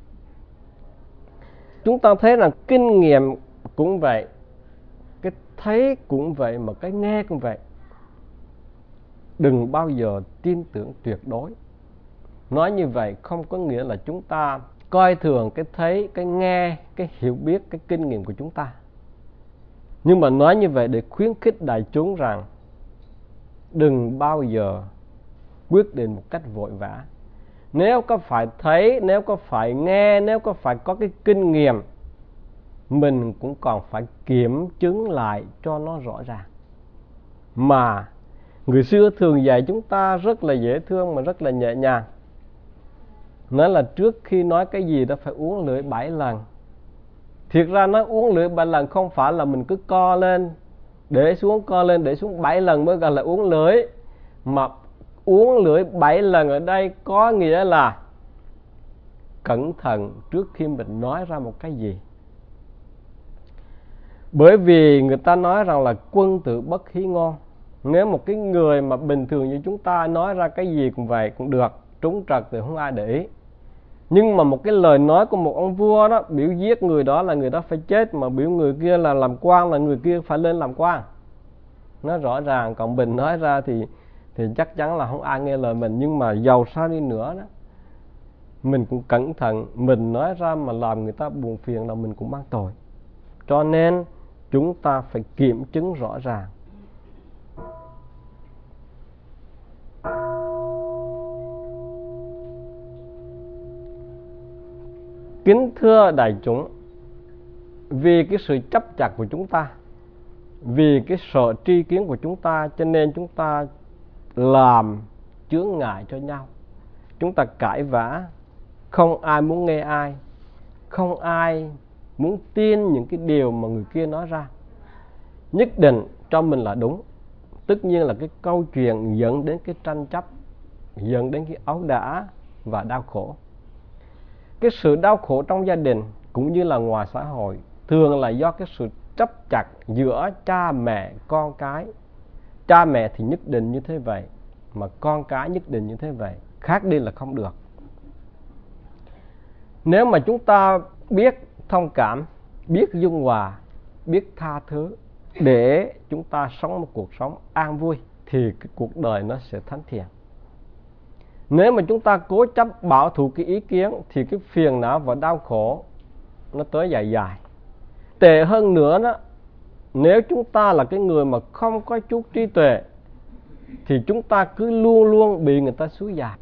Speaker 1: Chúng ta thấy rằng kinh nghiệm cũng vậy, cái thấy cũng vậy, mà cái nghe cũng vậy. Đừng bao giờ tin tưởng tuyệt đối. Nói như vậy không có nghĩa là chúng ta coi thường cái thấy, cái nghe, cái hiểu biết, cái kinh nghiệm của chúng ta. Nhưng mà nói như vậy để khuyến khích đại chúng rằng đừng bao giờ quyết định một cách vội vã. Nếu có phải thấy, nếu có phải nghe, nếu có phải có cái kinh nghiệm, mình cũng còn phải kiểm chứng lại cho nó rõ ràng. Mà người xưa thường dạy chúng ta rất là dễ thương mà rất là nhẹ nhàng. Nói là trước khi nói cái gì đó phải uống lưỡi 7 lần. Thiệt ra nói uống lưỡi 7 lần không phải là mình cứ co lên, để xuống, co lên, để xuống 7 lần mới gọi là uống lưỡi. Mà uống lưỡi 7 lần ở đây có nghĩa là cẩn thận trước khi mình nói ra một cái gì. Bởi vì người ta nói rằng là quân tử bất hí ngôn. Nếu một cái người mà bình thường như chúng ta nói ra cái gì cũng vậy cũng được, trúng trật thì không ai để ý. Nhưng mà một cái lời nói của một ông vua đó, biểu giết người đó là người đó phải chết, mà biểu người kia là làm quan là người kia phải lên làm quan. Nó rõ ràng, còn mình nói ra thì chắc chắn là không ai nghe lời mình. Nhưng mà dầu sao đi nữa đó, mình cũng cẩn thận, mình nói ra mà làm người ta buồn phiền là mình cũng mang tội. Cho nên chúng ta phải kiểm chứng rõ ràng. Kính thưa đại chúng, vì cái sự chấp chặt của chúng ta, vì cái sợ tri kiến của chúng ta, cho nên chúng ta làm chướng ngại cho nhau. Chúng ta cãi vã, không ai muốn nghe ai, không ai muốn tin những cái điều mà người kia nói ra. Nhất định cho mình là đúng. Tất nhiên là cái câu chuyện dẫn đến cái tranh chấp, dẫn đến cái ấu đả và đau khổ. Cái sự đau khổ trong gia đình cũng như là ngoài xã hội thường là do cái sự chấp chặt giữa cha mẹ con cái, cha mẹ thì nhất định như thế vậy, mà con cái nhất định như thế vậy, khác đi là không được. Nếu mà chúng ta biết thông cảm, biết dung hòa, biết tha thứ để chúng ta sống một cuộc sống an vui, thì cái cuộc đời nó sẽ thánh thiện. Nếu mà chúng ta cố chấp bảo thủ cái ý kiến thì cái phiền não và đau khổ nó tới dài dài. Tệ hơn nữa đó, nếu chúng ta là cái người mà không có chút trí tuệ thì chúng ta cứ luôn luôn bị người ta xúi già.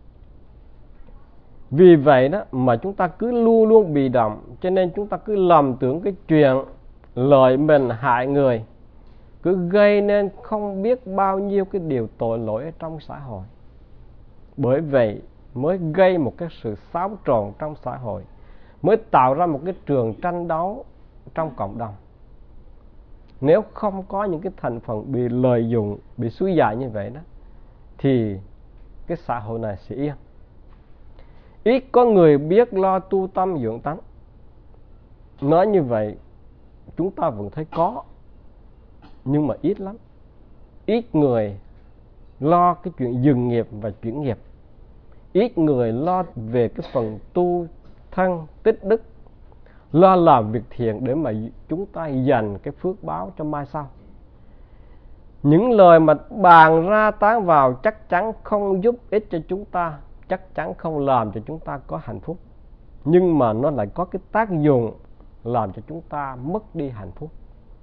Speaker 1: Vì vậy đó mà chúng ta cứ luôn luôn bị động, cho nên chúng ta cứ lầm tưởng cái chuyện lợi mình hại người, cứ gây nên không biết bao nhiêu cái điều tội lỗi ở trong xã hội. Bởi vậy mới gây một cái sự xáo trộn trong xã hội, mới tạo ra một cái trường tranh đấu trong cộng đồng. Nếu không có những cái thành phần bị lợi dụng, bị xúi dại như vậy đó, thì cái xã hội này sẽ yên. Ít có người biết lo tu tâm dưỡng tánh. Nói như vậy chúng ta vẫn thấy có, nhưng mà ít lắm. Ít người lo cái chuyện dừng nghiệp và chuyển nghiệp. Ít người lo về cái phần tu thân tích đức, lo làm việc thiện để mà chúng ta dành cái phước báo cho mai sau. Những lời mà bàn ra tán vào chắc chắn không giúp ích cho chúng ta, chắc chắn không làm cho chúng ta có hạnh phúc, nhưng mà nó lại có cái tác dụng làm cho chúng ta mất đi hạnh phúc.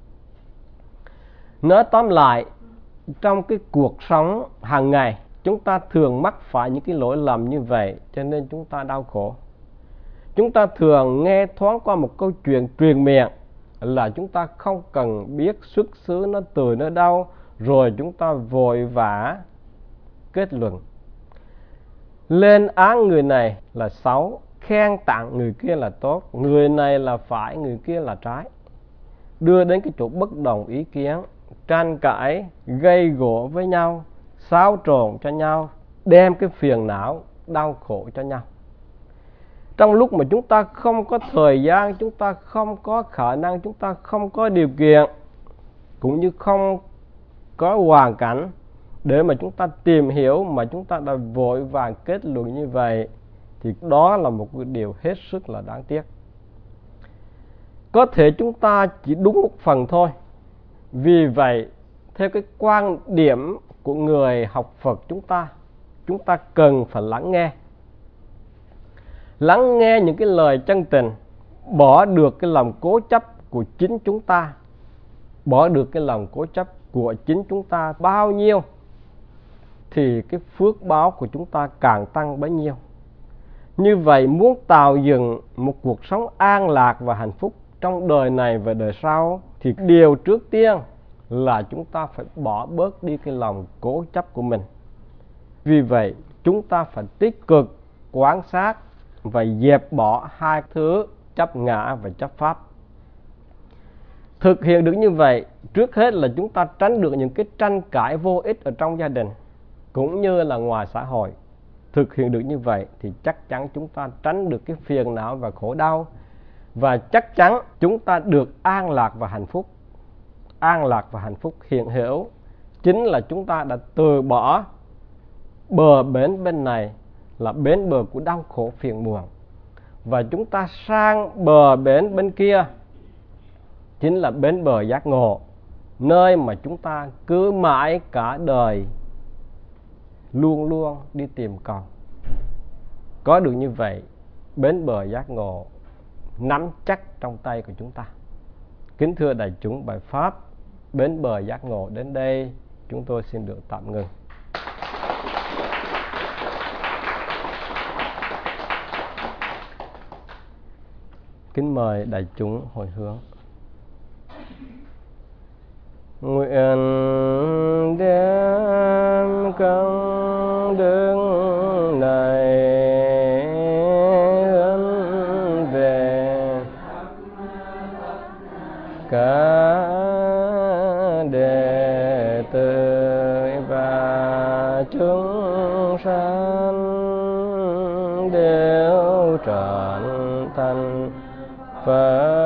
Speaker 1: Nói tóm lại, trong cái cuộc sống hàng ngày chúng ta thường mắc phải những cái lỗi lầm như vậy, cho nên chúng ta đau khổ. Chúng ta thường nghe thoáng qua một câu chuyện truyền miệng là chúng ta không cần biết xuất xứ nó từ nơi đâu, rồi chúng ta vội vã kết luận, lên án người này là xấu, khen tặng người kia là tốt, người này là phải, người kia là trái, đưa đến cái chỗ bất đồng ý kiến, tranh cãi, gây gổ với nhau, xáo trộn cho nhau, đem cái phiền não, đau khổ cho nhau. Trong lúc mà chúng ta không có thời gian, chúng ta không có khả năng, chúng ta không có điều kiện, cũng như không có hoàn cảnh để mà chúng ta tìm hiểu, mà chúng ta đã vội vàng kết luận như vậy, thì đó là một cái điều hết sức là đáng tiếc. Có thể chúng ta chỉ đúng một phần thôi. Vì vậy, theo cái quan điểm của người học Phật chúng ta cần phải lắng nghe. Lắng nghe những cái lời chân tình, bỏ được cái lòng cố chấp của chính chúng ta. Bỏ được cái lòng cố chấp của chính chúng ta bao nhiêu thì cái phước báo của chúng ta càng tăng bấy nhiêu. Như vậy muốn tạo dựng một cuộc sống an lạc và hạnh phúc trong đời này và đời sau, thì điều trước tiên là chúng ta phải bỏ bớt đi cái lòng cố chấp của mình. Vì vậy chúng ta phải tích cực quan sát và dẹp bỏ hai thứ chấp ngã và chấp pháp. Thực hiện được như vậy, trước hết là chúng ta tránh được những cái tranh cãi vô ích ở trong gia đình cũng như là ngoài xã hội. Thực hiện được như vậy thì chắc chắn chúng ta tránh được cái phiền não và khổ đau, và chắc chắn chúng ta được an lạc và hạnh phúc. An lạc và hạnh phúc hiện hữu chính là chúng ta đã từ bỏ bờ bến bên này là bến bờ của đau khổ phiền muộn, và chúng ta sang bờ bến bên kia chính là bến bờ giác ngộ, nơi mà chúng ta cứ mãi cả đời luôn luôn đi tìm cầu. Có được như vậy, bến bờ giác ngộ nắm chắc trong tay của chúng ta. Kính thưa đại chúng, bài pháp Bến bờ giác ngộ đến đây chúng tôi xin được tạm ngừng. Kính mời đại chúng hồi hướng. Nguyện đem công đức này hướng về cả đệ tử và chúng sanh đều trọn thành Phật